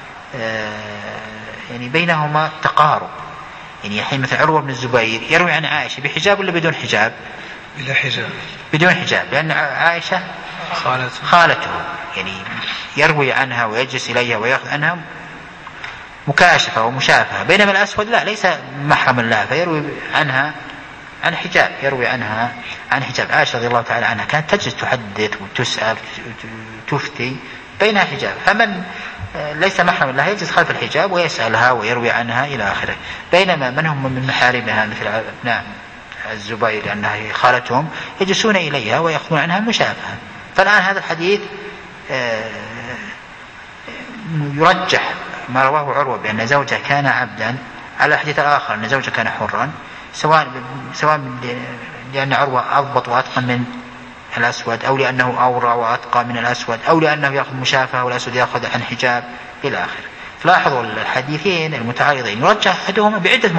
يعني بينهما تقارب، يعني الحين مثل عروة بن الزبير يروي عن عائشة بحجاب ولا بدون حجاب؟ بدون حجاب لأن عائشة خالته، يعني يروي عنها ويجلس إليها ويأخذ عنها مكاشفة ومشافهة. بينما الأسود لا، ليس محرما لها فيروي عنها عن حجاب، عائشة رضي الله تعالى عنها كانت تجلس تحدث وتسأل تفتي بينها حجاب، فمن ليس محرما لها يجلس خلف الحجاب ويسألها ويروي عنها إلى آخره. بينما من هم من محارمها مثل ابناء الزبير لأنها خالتهم يجلسون إليها ويأخذون عنها مشافهة. فالآن هذا الحديث يرجح ما رواه عروة بأن زوجها كان عبدا على الحديث الآخر أن زوجها كان حرا، سواء لأن عروة أضبط وأتقن من الأسود أو لأنه أورع وأتقى من الأسود أو لأنه يأخذ مشافهة والأسود يأخذ عن حجاب إلى آخره. فلاحظوا الحديثين المتعارضين يرجح أحدهما بعدة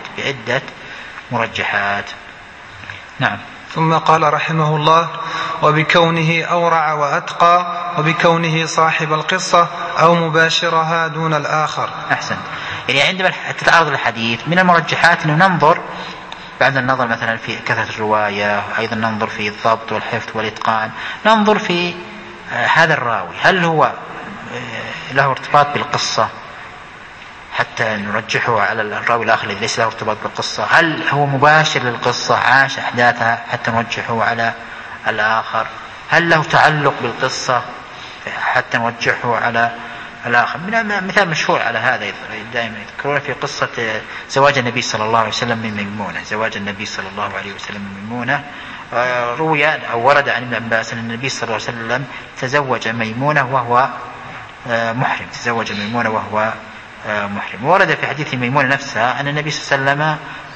مرجحات. نعم. ثم قال رحمه الله وبكونه أورع وأتقى وبكونه صاحب القصة أو مباشرها دون الآخر. أحسن. يعني عندما تتعارض الحديث من المرجحات أن ننظر بعد النظر مثلا في كثرة الرواية، أيضا ننظر في الضبط والحفظ والإتقان، ننظر في هذا الراوي هل هو له ارتباط بالقصة حتى نرجحه على الراوي الآخر الذي ليس له ارتباط بالقصة، هل هو مباشر للقصة عاش أحداثها حتى نرجحه على الآخر، هل له تعلق بالقصة حتى نرجحه على الآخر. مثال مشهور على هذا دائما يذكرون في قصة زواج النبي صلى الله عليه وسلم من ميمونة. زواج النبي صلى الله عليه وسلم من ميمونة روي أو ورد عن ابن عباس أن النبي صلى الله عليه وسلم تزوج ميمونة وهو محرم، تزوج ميمونة وهو محرم. ورد في حديث ميمونة نفسها أن النبي صلى الله عليه وسلم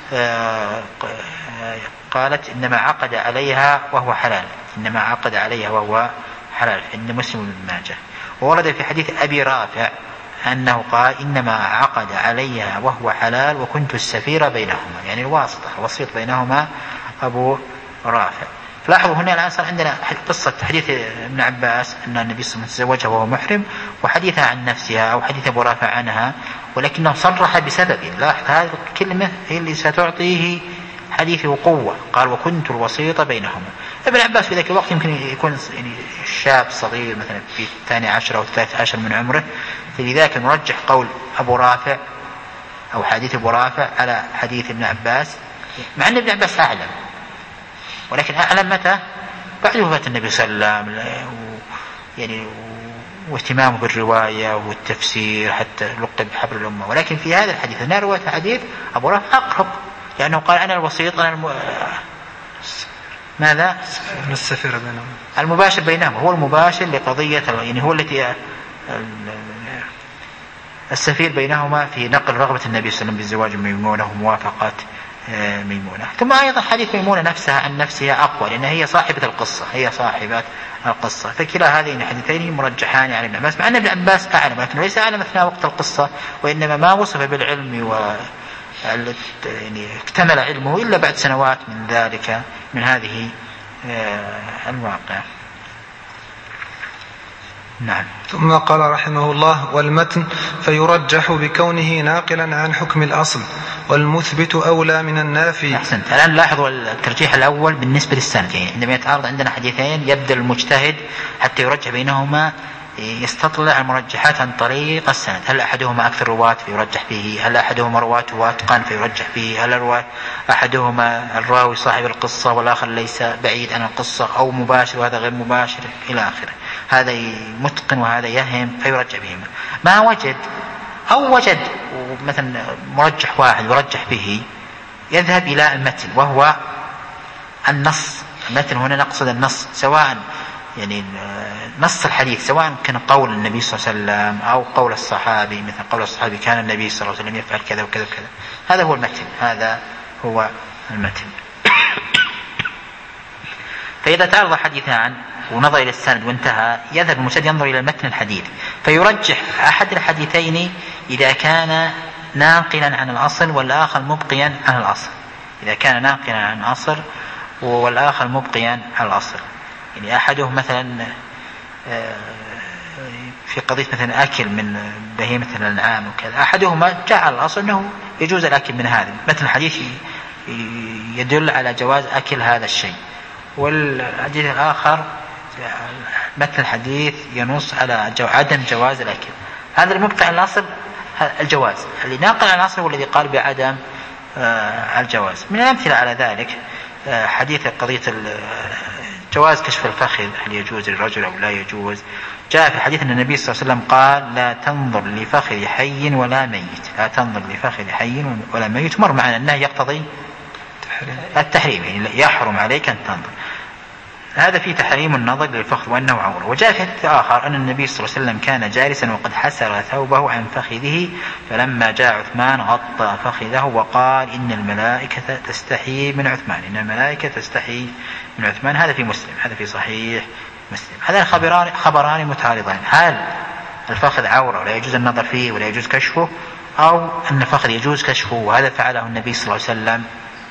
قالت إنما عقد عليها وهو حلال، إنما عقد عليها وهو حلال، عند مسلم بن ماجه. وورد في حديث أبي رافع أنه قال إنما عقد عليها وهو حلال وكنت السفير بينهما، يعني الواسطة الوسيط بينهما أبو رافع. لاحظوا هنا الآن صار عندنا قصة حديث ابن عباس أن النبي صلى الله عليه وسلم تزوجها وهو محرم، وحديثها عن نفسها أو حديث أبو رافع عنها، ولكنه صرح بسبب. لاحظ هذه الكلمة هي اللي ستعطيه حديثه قوة، قال وكنت الوسيط بينهما. ابن عباس في ذلك الوقت يمكن يكون شاب صغير مثلا في 12 أو 13 من عمره، فلذلك نرجح قول أبو رافع أو حديث أبو رافع على حديث ابن عباس، مع أن ابن عباس أعلم، ولكن أعلم متى؟ بعد وفاة النبي صلى الله عليه وسلم، يعني واهتمامه بالرواية والتفسير حتى لقب بحبر الأمة. ولكن في هذا الحديث أنا رواية حديث أبو رافع أقرب، لأنه قال أنا الوسيط، أنا ماذا؟ السفير بينهم، المباشر بينهم، هو المباشر لقضية، يعني هو التي السفير بينهما في نقل رغبة النبي صلى الله عليه وسلم بالزواج من ميمونة وموافقة ميمونة. ثم أيضا حديث ميمونة نفسها عن نفسها أقوى، لأنها هي صاحبة القصة، هي صاحبة القصة. فكلا هذين الحديثين مرجحان عن ابن عباس، مع أن ابن عباس أعلم، لكن ليس أعلم أثناء وقت القصة، وإنما ما وصف بالعلم يعني اكتمل علمه إلا بعد سنوات من ذلك، من هذه الواقع. نعم. ثم قال رحمه الله: والمتن فيرجح بكونه ناقلا عن حكم الأصل، والمثبت أولى من النافي. أحسنت. الآن لاحظوا الترجيح الأول بالنسبة للسند، يعني عندما يتعارض عندنا حديثين يبدأ المجتهد حتى يرجح بينهما يستطلع المرجحات عن طريق السند، هل أحدهما أكثر رواة فيرجح به، هل أحدهما رواته واتقان فيرجح به، هل أحدهما الراوي صاحب القصة والآخر ليس بعيد عن القصة أو مباشر وهذا غير مباشر إلى آخره، هذا متقن وهذا يهم فيرجح بهما. ما وجد أو وجد مثلا مرجح واحد يرجح به يذهب إلى المتن وهو النص. المتن هنا نقصد النص، سواء يعني نص الحديث، سواء كان قول النبي صلى الله عليه وسلم أو قول الصحابي، مثل قول الصحابي كان النبي صلى الله عليه وسلم يفعل كذا وكذا وكذا، هذا هو المتن، هذا هو المتن. فإذا تعرض حديثان ونظر إلى السند وانتهى، يذهب المجتهد ينظر إلى متن الحديث فيرجح أحد الحديثين إذا كان ناقلا عن الأصل والآخر مبقيا عن الأصل، إذا كان ناقلا عن الأصل والآخر مبقيا عن الأصل. يعني أحده مثلا في قضية مثلا أكل من بهيمة الأنعام وكذا، أحدهما جعل الأصل أنه يجوز الأكل من هذا، مثل الحديث يدل على جواز أكل هذا الشيء، والحديث الآخر مثل الحديث ينص على عدم جواز الأكل. هذا المبقي عن الأصل الجواز، اللي ناقل عن الأصل والذي قال بعدم الجواز. من الأمثلة على ذلك حديث قضية جواز كشف الفخذ، هل يجوز للرجل أو لا يجوز. جاء في الحديث أن النبي صلى الله عليه وسلم قال لا تنظر لفخذ حي ولا ميت، لا تنظر لفخذ حي ولا ميت، مر معنا أنه يقتضي التحريم، يعني يحرم عليك أن تنظر، هذا في تحريم النظر للفخذ وأنه عورة. وجاء في حديث آخر أن النبي صلى الله عليه وسلم كان جالسا وقد حسر ثوبه عن فخذه، فلما جاء عثمان غطى فخذه وقال إن الملائكة تستحي من عثمان، إن الملائكة تستحي من عثمان. هذا في مسلم، هذا في صحيح مسلم. هذا خبران متعارضان، هل الفخذ عورة ولا يجوز النظر فيه ولا يجوز كشفه، أو أن الفخذ يجوز كشفه وهذا فعله النبي صلى الله عليه وسلم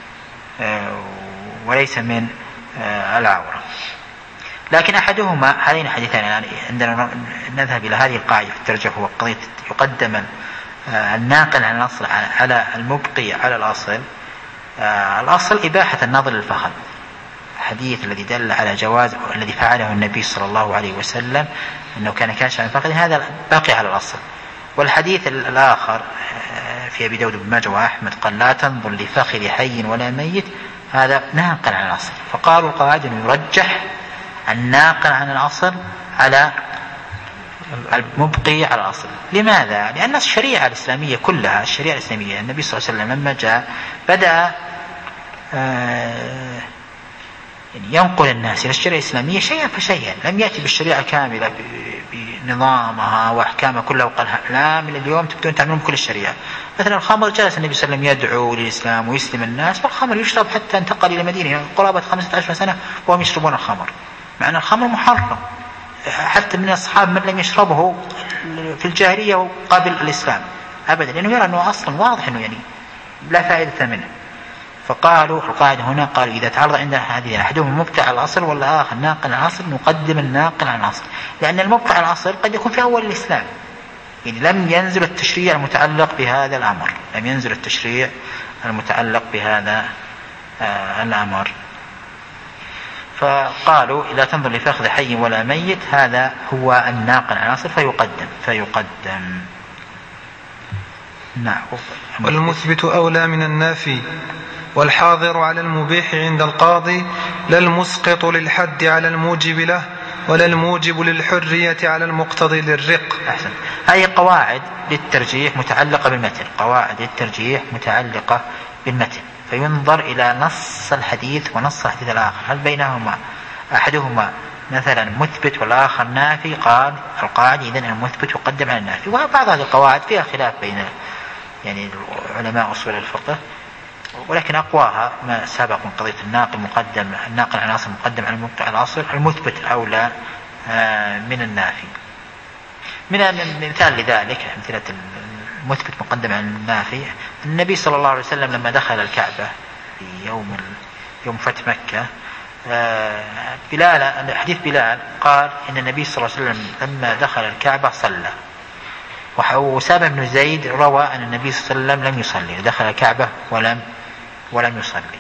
وليس من العورة. لكن أحدهما، هذين حديثان يعني عندنا نذهب إلى هذه القاعدة في الترجيح، هو قضية يقدم الناقل عن الأصل على المبقي على الأصل، الأصل إباحة النظر للفخذ. الحديث الذي دل على جواز الذي فعله النبي صلى الله عليه وسلم أنه كان كاشفا عن الفخذ هذا باقي على الأصل. والحديث الآخر في أبي داود بن ماجه وأحمد قال لا تنظر لفخذ حي ولا ميت، هذا ناقل عن الأصل. فقالوا القواعد أنه يرجح الناقل عن الأصل على المبقي على الأصل. لماذا؟ لأن الشريعة الإسلامية كلها، الشريعة الإسلامية النبي صلى الله عليه وسلم لما جاء بدأ ينقل الناس إلى الشريعة الإسلامية شيئا فشيئا، لم يأتي بالشريعة كاملة بنظامها وأحكامها كلها وقال لا من اليوم تبدون تعملون بكل الشريعة. مثلا الخمر جلس النبي صلى الله عليه وسلم يدعو للإسلام ويسلم الناس، والخمر يشرب حتى انتقل إلى مدينة قرابة 15 سنة وهم يشربون الخمر، مع أن الخمر محرم. حتى من الصحابة من لم يشربه في الجاهلية قابل الإسلام أبدا، لأنه يرى أنه أصلا واضح أنه يعني لا فائدة منه. فقالوا القاعدة هنا قالوا إذا تعرض عندنا هذه أحدهم مبتع على الأصل والآخر ناقل عن الأصل نقدم الناقل عن الأصل، لأن المبتع على الأصل قد يكون في أول الإسلام، يعني لم ينزل التشريع المتعلق بهذا الأمر، لم ينزل التشريع المتعلق بهذا الأمر. فقالوا لا تنظر لفخذ حي ولا ميت، هذا هو الناقل عن الأصل فيقدم. نعم. والمثبت أولى من النافي، والحاضر على المبيح عند القاضي، لا المسقط للحد على الموجب له، ولا الموجب للحرية على المقتضي للرق. أحسن. هذه قواعد للترجيح متعلقة بالمتن، قواعد للترجيح متعلقة بالمتن، فينظر إلى نص الحديث ونص الحديث الآخر هل بينهما أحدهما مثلا مثبت والآخر نافي. قال القاعدة إذن المثبت يقدم على النافي. وبعض هذه القواعد فيها خلاف بين يعني علماء أصول الفقه، ولكن أقواها ما سبق من قضية الناقل عن الأصل مقدم على الأصل، المثبت أولى من النافي. من مثال لذلك أمثلة المثبت مقدم على النافي، النبي صلى الله عليه وسلم لما دخل الكعبة في يوم فتح مكة، حديث بلال قال إن النبي صلى الله عليه وسلم لما دخل الكعبة صلى، وأسامة بن زيد روى أن النبي صلى الله عليه وسلم لم يصلي، دخل الكعبة ولم يصلي.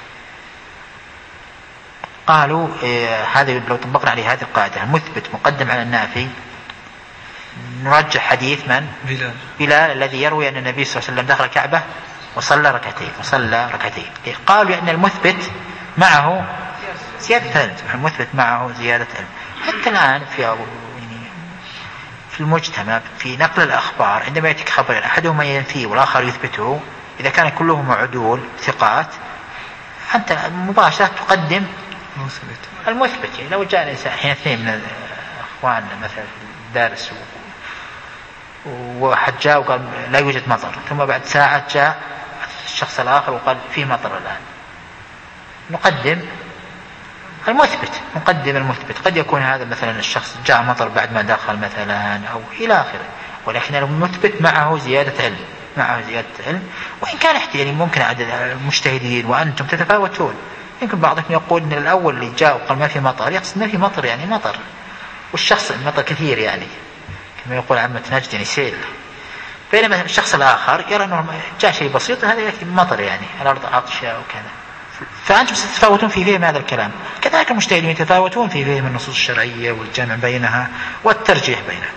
قالوا هذا لو طبقنا عليه هذه القاعدة المثبت مقدم على النافي نرجح حديث من؟ بلال الذي يروي أن النبي صلى الله عليه وسلم دخل الكعبة وصلى ركعتين. قالوا أن المثبت معه زيادة علم، المثبت معه زيادة علم. حتى الآن في المجتمع في نقل الأخبار عندما يأتيك خبر أحدهما ينفيه والآخر يثبته، إذا كان كلهما عدول ثقات أنت مباشرة تقدم المثبت. يعني لو جاء إنسان حين اثنين من أخواننا مثلا دارس وواحد جاء وقال لا يوجد مطر، ثم بعد ساعة جاء الشخص الآخر وقال فيه مطر الآن، نقدم المثبت. قد يكون هذا مثلا الشخص جاء مطر بعد ما دخل مثلا أو إلى آخره، ولكن المثبت معه زيادة علم. وإن كان يعني ممكن عدد المجتهدين وأنتم تتفاوتون، يمكن بعضكم يقول إن الأول اللي جاء وقال ما في مطر يقصد ما في مطر يعني مطر، والشخص المطر كثير يعني كما يقول عامة نجد يعني سيل، بينما الشخص الآخر يرى أنه جاء شيء بسيط هذا يأتي مطر يعني الأرض عطشة وكذا. فأنتم ستتفاوتون في فهم هذا الكلام، كذلك المجتهدين يتفاوتون في فهم النصوص الشرعية والجمع بينها والترجيح بينها.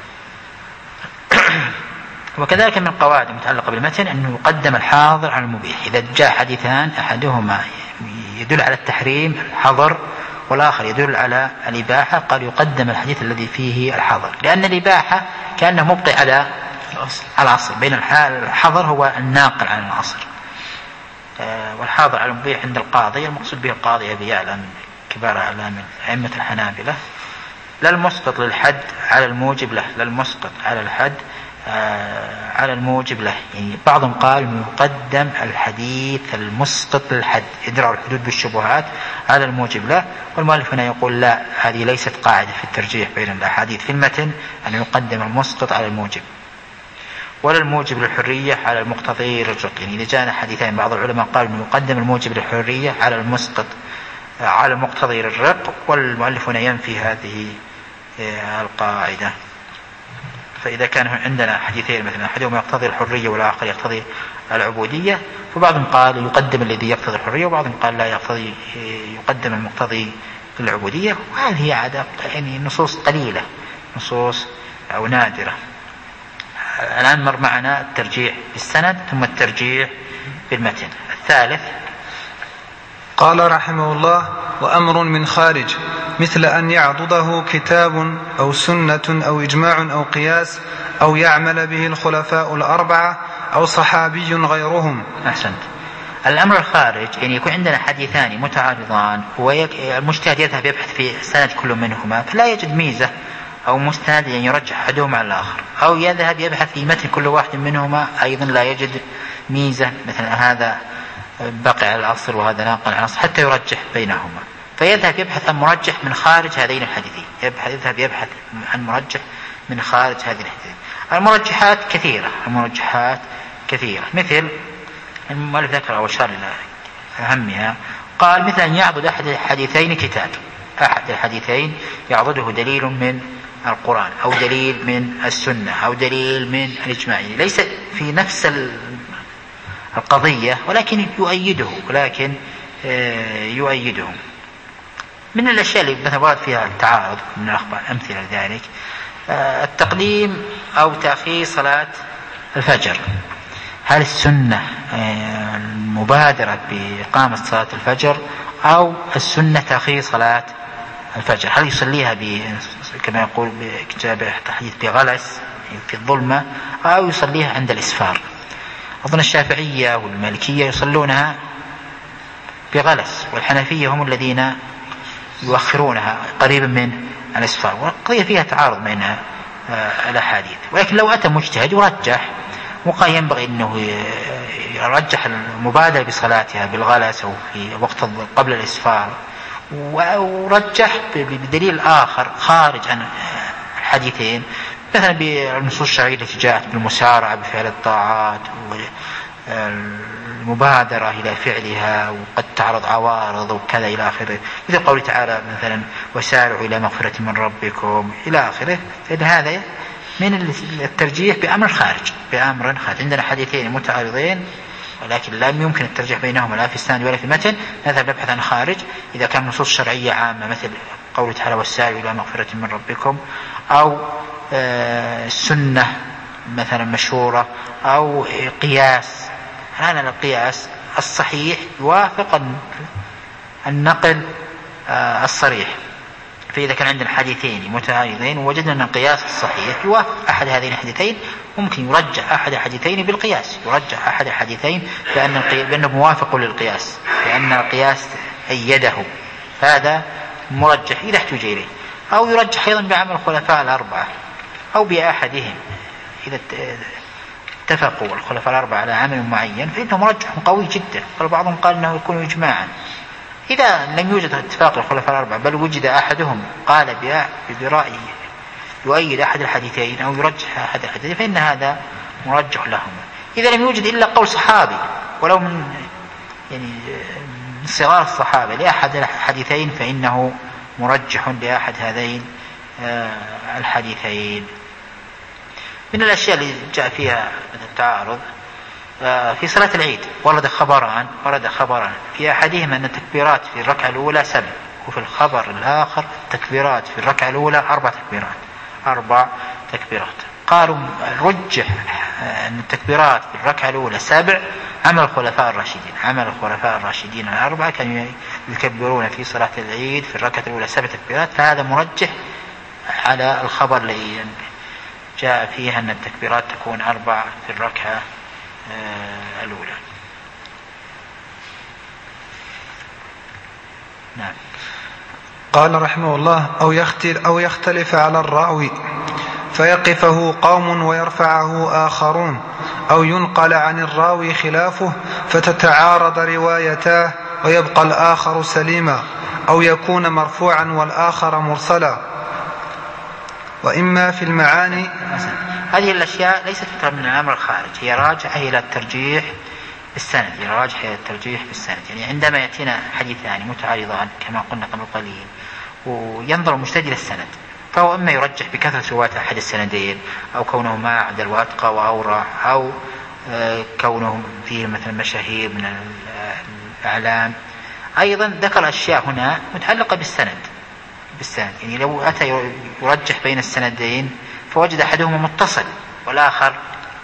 وكذلك من القواعد المتعلقة بالمتن أنه يقدم الحاضر على المبيح. إذا جاء حديثان أحدهما يدل على التحريم الحظر والآخر يدل على الإباحة، قال يقدم الحديث الذي فيه الحظر، لأن الإباحة كأنه مبقي على الأصل، بين الحظر هو الناقل عن الأصل. والحاظر على المبيح عند القاضي المقصود به القاضي أبي يعلى من كبار أعلام أئمة الحنابلة، لا المسقط للحد على الموجب له، لا المسقط على الحد على الموجب له. يعني بعضهم قال يقدم الحديث المسقط للحد يدرع الحدود بالشبهات على الموجب له، والمؤلف هنا يقول لا، هذه ليست قاعدة في الترجيح بين الأحاديث في المتن أن يقدم المسقط على الموجب، ولا الموجب للحرية على المقتضي للرق. يعني إذا جاءنا حديثين بعض العلماء قال أنه يقدم الموجب للحرية على المسقط على المقتضي للرق، والمؤلف هنا ينفي هذه القاعدة. فإذا كان عندنا حديثين مثلا أحدهما يقتضي الحرية والآخر يقتضي العبودية، فبعضهم قال يقدم الذي يقتضي الحرية، وبعضهم قال لا يقتضي يقدم المقتضي العبودية. وهذه هي عادة يعني نصوص قليلة، نصوص أو نادرة. الآن مر معنا الترجيح بالسند ثم الترجيح بالمتن. الثالث قال رحمه الله: وأمر من خارج مثل أن يعضده كتاب أو سنة أو إجماع أو قياس أو يعمل به الخلفاء الأربعة أو صحابي غيرهم. أحسنت. الأمر الخارج يعني يكون عندنا حديثان متعارضان والمجتهد يذهب يبحث في سند كل منهما فلا يجد ميزة أو مستند يعني يرجح أحدهما على الآخر، أو يذهب يبحث في متن كل واحد منهما أيضا لا يجد ميزة، مثلا هذا بقي على الأصل وهذا ناقل عن الأصل حتى يرجح بينهما، فيذهب يبحث عن مرجح من خارج هذين الحديثين، يذهب يبحث عن مرجح من خارج هذين الحديثين. المرجحات كثيرة مثل المؤلف ذكر أو أشار إلى أهمها، قال مثل أن يعضد أحد الحديثين كتاب، أحد الحديثين يعضده دليل من القرآن أو دليل من السنة أو دليل من الإجماع، ليس في نفس القضية ولكن يؤيده. من الأشياء اللي مثلا ورد فيها التعارض من الأخبار أمثلة ذلك التقديم أو تأخير صلاة الفجر. هل السنة المبادرة بإقامة صلاة الفجر أو السنة تأخير صلاة الفجر؟ هل يصليها كما يقول بكتاب حديث بغلس في الظلمة أو يصليها عند الإسفار؟ أظن الشافعية والمالكية يصلونها بغلس، والحنفية هم الذين يؤخرونها قريبا من الإسفار، والقضية فيها تعارض بين الأحاديث. ولكن لو أتى مجتهد ورجح وقال ينبغي أنه يرجح المبادرة بصلاتها بالغلس أو في وقت قبل الإسفار، ورجح بدليل آخر خارج عن الحديثين، مثلا بالنصوص الشرعية التي جاءت بالمسارعة بفعل الطاعات والمبادرة إلى فعلها وقد تعرض عوارض وكذا إلى آخره، مثل قوله تعالى مثلا وسارعوا إلى مغفرة من ربكم إلى آخره، فإن هذا من الترجيح بأمر خارج. عندنا حديثين متعارضين ولكن لا يمكن الترجيح بينهما لا في السند ولا في المتن، نذهب نبحث عن خارج. إذا كان نصوص شرعية عامة مثل قوله تعالى والسارعوا إلى مغفرة من ربكم، أو سنة مثلا مشهورة، أو قياس، هذا القياس الصحيح يوافق النقل الصريح. فإذا كان عندنا حديثين متعارضين ووجدنا أن القياس الصحيح يوافق أحد هذين الحديثين، ممكن يرجح أحد الحديثين بالقياس، يرجح أحد الحديثين بأنه موافق للقياس، لأن القياس أيده، هذا مرجح إذا احتج إليه. أو يرجح أيضا بعمل الخلفاء الأربعة أو بأحدهم، إذا اتفقوا الخلفاء الأربعة على عمل معين فإنه مرجح قوي جدا، فبعضهم قال أنه يكون إجماعا. إذا لم يوجد اتفاق الخلفاء الأربعة بل وجد أحدهم قال برأيه يؤيد أحد الحديثين أو يرجح أحد الحديثين فإن هذا مرجح لهم. إذا لم يوجد إلا قول صحابي ولو من صغار الصحابة لأحد الحديثين فإنه مرجح لأحد هذين الحديثين. من الأشياء اللي جاء فيها التعارض في صلاة العيد ورد خبران في أحدهما أن التكبيرات في الركعة الأولى 7، وفي الخبر الآخر التكبيرات في الركعة الأولى 4 تكبيرات. قالوا رجح أن التكبيرات في الركعة الأولى 7 عمل الخلفاء الراشدين الأربعة كانوا يكبرون في صلاة العيد في الركعة الأولى 7 تكبيرات، فهذا مرجح على الخبر الذي جاء فيه أن التكبيرات تكون 4 في الركعة الأولى. نعم. قال رحمه الله أو يختلف على الراوي فيقفه قوم ويرفعه آخرون، أو ينقل عن الراوي خلافه فتتعارض روايتاه ويبقى الآخر سليما، أو يكون مرفوعا والآخر مرسلا، وإما في المعاني. هذه الأشياء ليست من الأمر الخارج، هي راجعة إلى الترجيح بالسند، يعني عندما يأتينا حديثان متعارضان كما قلنا قبل قليل وينظر المجتهد إلى السند فهو إما يرجح بكثرة رواة أحد السندين، أو كونه ما أعدل وأتقى وأورع، أو كونه فيه مثلا مشاهير من الأعلام. أيضا ذكر أشياء هنا متعلقة بالسند، يعني لو أتى يرجح بين السندين فوجد أحدهما متصل والآخر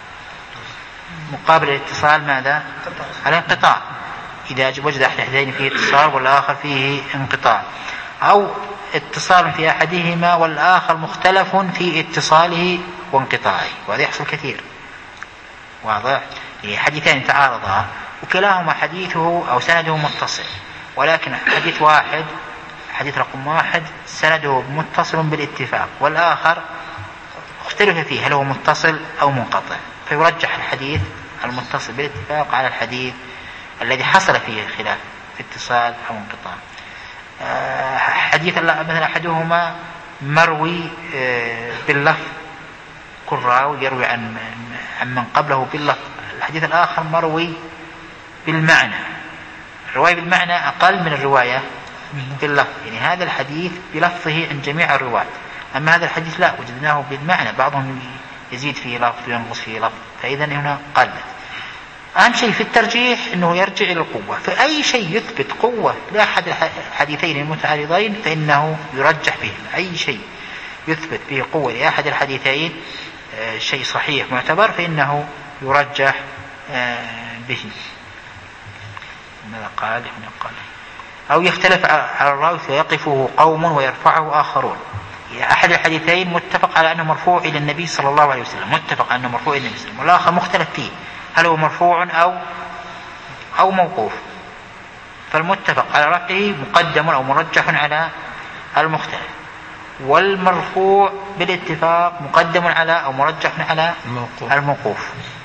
مقابل الاتصال ماذا؟ على انقطاع. إذا وجد أحد الحديثين فيه اتصال والآخر فيه انقطاع، أو اتصال في أحدهما والآخر مختلف في اتصاله وانقطاعه، وهذا يحصل كثير. واضح؟ حديثين تعارضا وكلاهما حديثه أو سنده متصل، ولكن حديث واحد، حديث رقم واحد، سنده متصل بالاتفاق، والآخر اختلف فيه هل هو متصل أو منقطع، فيرجح الحديث المتصل بالاتفاق على الحديث الذي حصل فيه خلاف في اتصال أو انقطاع. حديث مثلا أحدهما مروي باللفظ، كل راوي يروي عن من قبله باللفظ، الحديث الآخر مروي بالمعنى، الرواية بالمعنى أقل من الرواية باللفظ، يعني هذا الحديث بلفظه عن جميع الرواة، أما هذا الحديث لا، وجدناه بالمعنى، بعضهم يزيد فيه لفظ وينقص فيه لفظ، فإذا هنا قلت. أهم شيء في الترجيح أنه يرجع إلى القوة، فأي شيء يثبت قوة لأحد الحديثين المتعارضين فإنه يرجح به. أي شيء يثبت به قوة لأحد الحديثين، شيء صحيح معتبر، فإنه يرجح به. ماذا قال هنا؟ قال أو يختلف على الراوي فيقفه قوم ويرفعه آخرون. أحد الحديثين متفق على أنه مرفوع إلى النبي صلى الله عليه وسلم، متفق على أنه مرفوع إلى النبي صلى الله عليه وسلم، والآخر مختلف فيه هل هو مرفوع أو موقوف، فالمتفق على رفعه مقدم أو مرجح على المختلف، والمرفوع بالاتفاق مقدم على أو مرجح على الموقوف.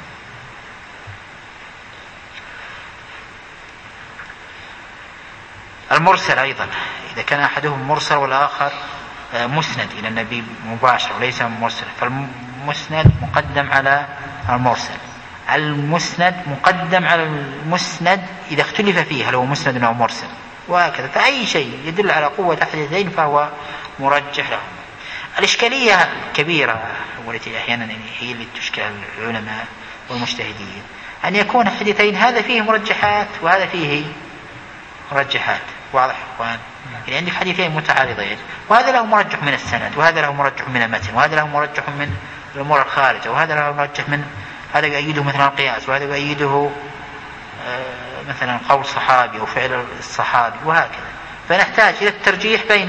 المرسل أيضا إذا كان أحدهم مرسل والآخر مسند إلى النبي مباشر وليس مرسل، فالمسند مقدم على المرسل، المسند مقدم على المسند إذا اختلف فيه هل هو مسند أو مرسل، وهكذا. فأي شيء يدل على قوة أحد الحديثين فهو مرجح له. الإشكالية الكبيرة والتي أحيانا هي اللي تشكل العلماء والمجتهدين أن يكون الحديثين هذا فيه مرجحات وهذا فيه مرجحات. واضح إخوان؟ يعني عندك حديثين متعارضين، وهذا له مرجح من السند، وهذا له مرجح من المتن، وهذا له مرجح من الأمور الخارجة، وهذا له مرجح من هذا يؤيده مثلا القياس، وهذا يؤيده مثلا قول صحابي أو فعل الصحابي، وهكذا. فنحتاج إلى الترجيح بين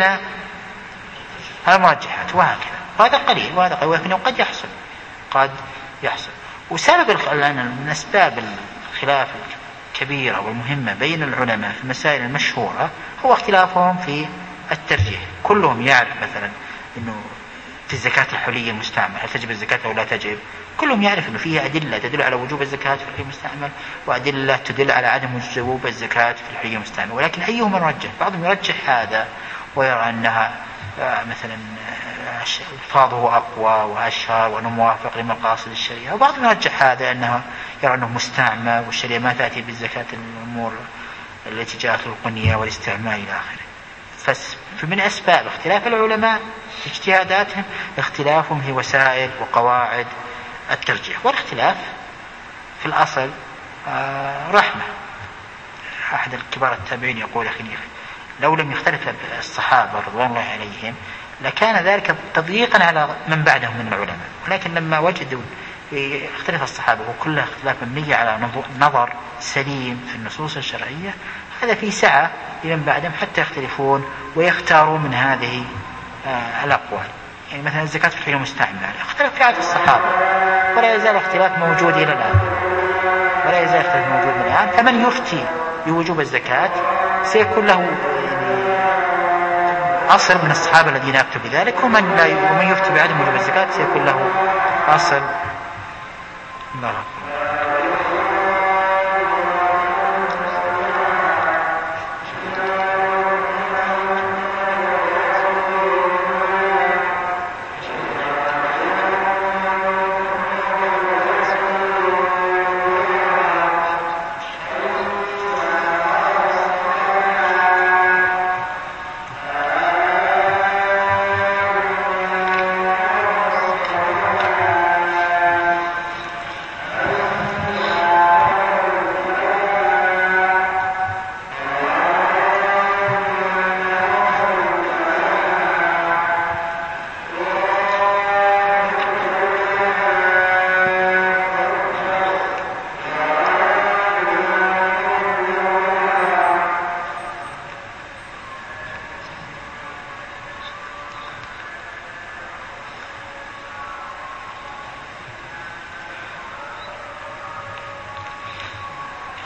المرجحات، وهكذا. وهذا قليل وهذا قليل، ولكنه قد يحصل. وسبب من أسباب الخلاف الكبيرة والمهمة بين العلماء في المسائل المشهورة هو اختلافهم في الترجيح. كلهم يعرف مثلا أنه في الزكاة الحلي المستعمل هل تجب الزكاة أو لا تجب، كلهم يعرف أنه فيها أدلة تدل على وجوب الزكاة في الحلي المستعمل، وأدلة تدل على عدم وجوب الزكاة في الحلي المستعمل، ولكن أيهما يرجح؟ بعضهم يرجح هذا ويرى أنها مثلا الفاظه أقوى وأشهر وأنه موافق لمقاصد الشريعة، وبعضهم يرجح هذا أنه يرى أنه مستعمل والشريعة ما تأتي بالزكاة الأمور التي جاءت القنية والاستعمال إلى آخره. فمن أسباب اختلاف العلماء في اجتهاداتهم اختلافهم في وسائل وقواعد الترجيح، والاختلاف في الأصل رحمة. أحد الكبار التابعين يقول أخي لو لم يختلف الصحابة رضوان الله عليهم لكان ذلك تضييقا على من بعدهم من العلماء، ولكن لما وجدوا اختلف الصحابة وكلها اختلاف مبني على نظر سليم في النصوص الشرعية، هذا في سعة لمن بعدهم حتى يختلفون ويختاروا من هذه الأقوال. يعني مثلا الزكاة في الحلي المستعمل اختلف في عهد الصحابة ولا يزال اختلاف موجود إلى الآن، فمن يفتي بوجوب الزكاة سيكون له أصل من الصحابة الذين يكتب بذلك، ومن يفتي بعدم وجوب الزكاة سيكون له أصل. الله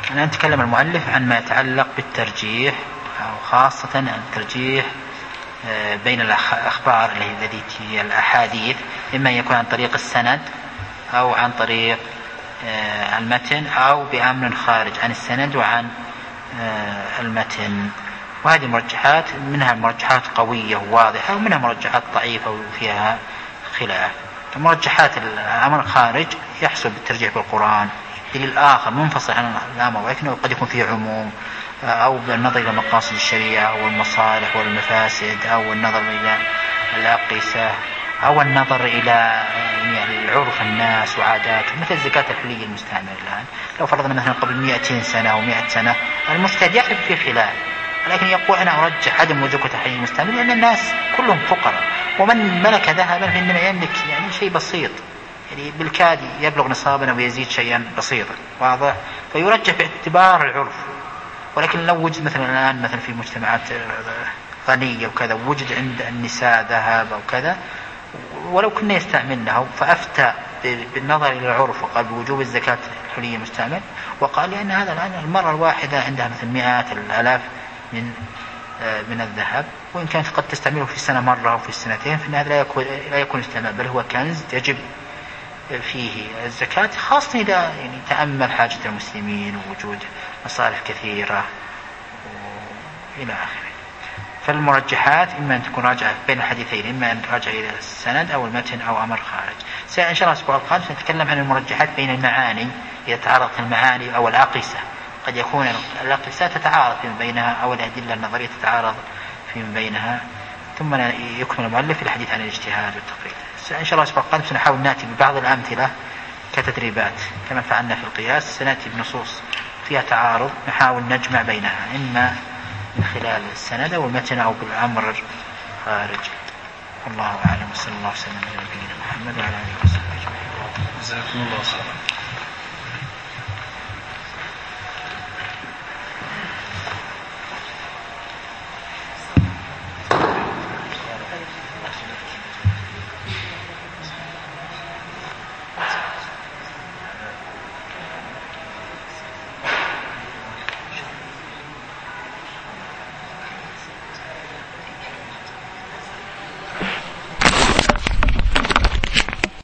أنا أتكلم المؤلف عن ما يتعلق بالترجيح، أو خاصة الترجيح بين الأخبار التي هي الأحاديث، إما يكون عن طريق السند أو عن طريق المتن أو بأمر خارج عن السند وعن المتن. وهذه المرجحات منها مرجحات قوية وواضحة، ومنها مرجحات ضعيفة وفيها خلاف. مرجحات الأمر الخارج يحصل بالترجيح بالقرآن، دليل آخر منفصل عن الأمر، ولكنه قد يكون فيه عموم، أو بالنظر إلى مقاصد الشريعة والمصالح والمفاسد، أو النظر إلى الأقيسة، أو النظر إلى عرف الناس وعاداتهم، مثل الزكاة الحلية المستعملة الآن. لو فرضنا مثلا قبل 200 سنة أو 100 سنة المجتهد يعرف في خلاف، لكن يقول أنا أرجح عدم زكاة الحلية المستعملة لأن الناس كلهم فقراء، ومن ملك ذهبا فإنما يملك شيء بسيط، بالكاد يبلغ نصابا ويزيد شيئا بسيطا، واضح؟ فيرجح باعتبار العرف. ولكن لو وجد مثلا الآن مثلا في مجتمعات غنية وكذا، وجد عند النساء ذهب أو كذا، ولو كنا يستعملناه، فأفتى بالنظر إلى العرف وقال بوجوب الزكاة الحلية مستعمل، وقال لأن هذا الآن المرأة الواحدة عندها مثل مئات الآلاف من الذهب، وإن كانت قد تستعمله في السنة مرة أو في السنتين، فإن هذا لا يكون استعمال، بل هو كنز يجب فيه الزكاة، خاصة إذا تأمل حاجة المسلمين ووجود مصالح كثيرة إلى آخره. فالمرجحات إما أن تكون راجعة بين الحديثين، إما أن راجع إلى السند أو المتن أو أمر خارج. إن شاء الله الأسبوع القادم نتكلم عن المرجحات بين المعاني، إذا تعارضت المعاني أو الأقيسة، قد يكون الأقيسة تتعارض فيما بينها أو الأدلة النظرية تتعارض فيما بينها، ثم يكمل المؤلف في الحديث عن الاجتهاد والتقليد. إن شاء الله الأسبوع القادم سنحاول نأتي ببعض الأمثلة كتدريبات كما فعلنا في القياس، سنأتي بنصوص فيها تعارض نحاول نجمع بينها، إما من خلال السند أو المتن أو بالأمر خارج. الله أعلم، صلى الله عليه وسلم على نبينا محمد وعلى آله وصحبه أجمعين. جزاكم الله خيرا.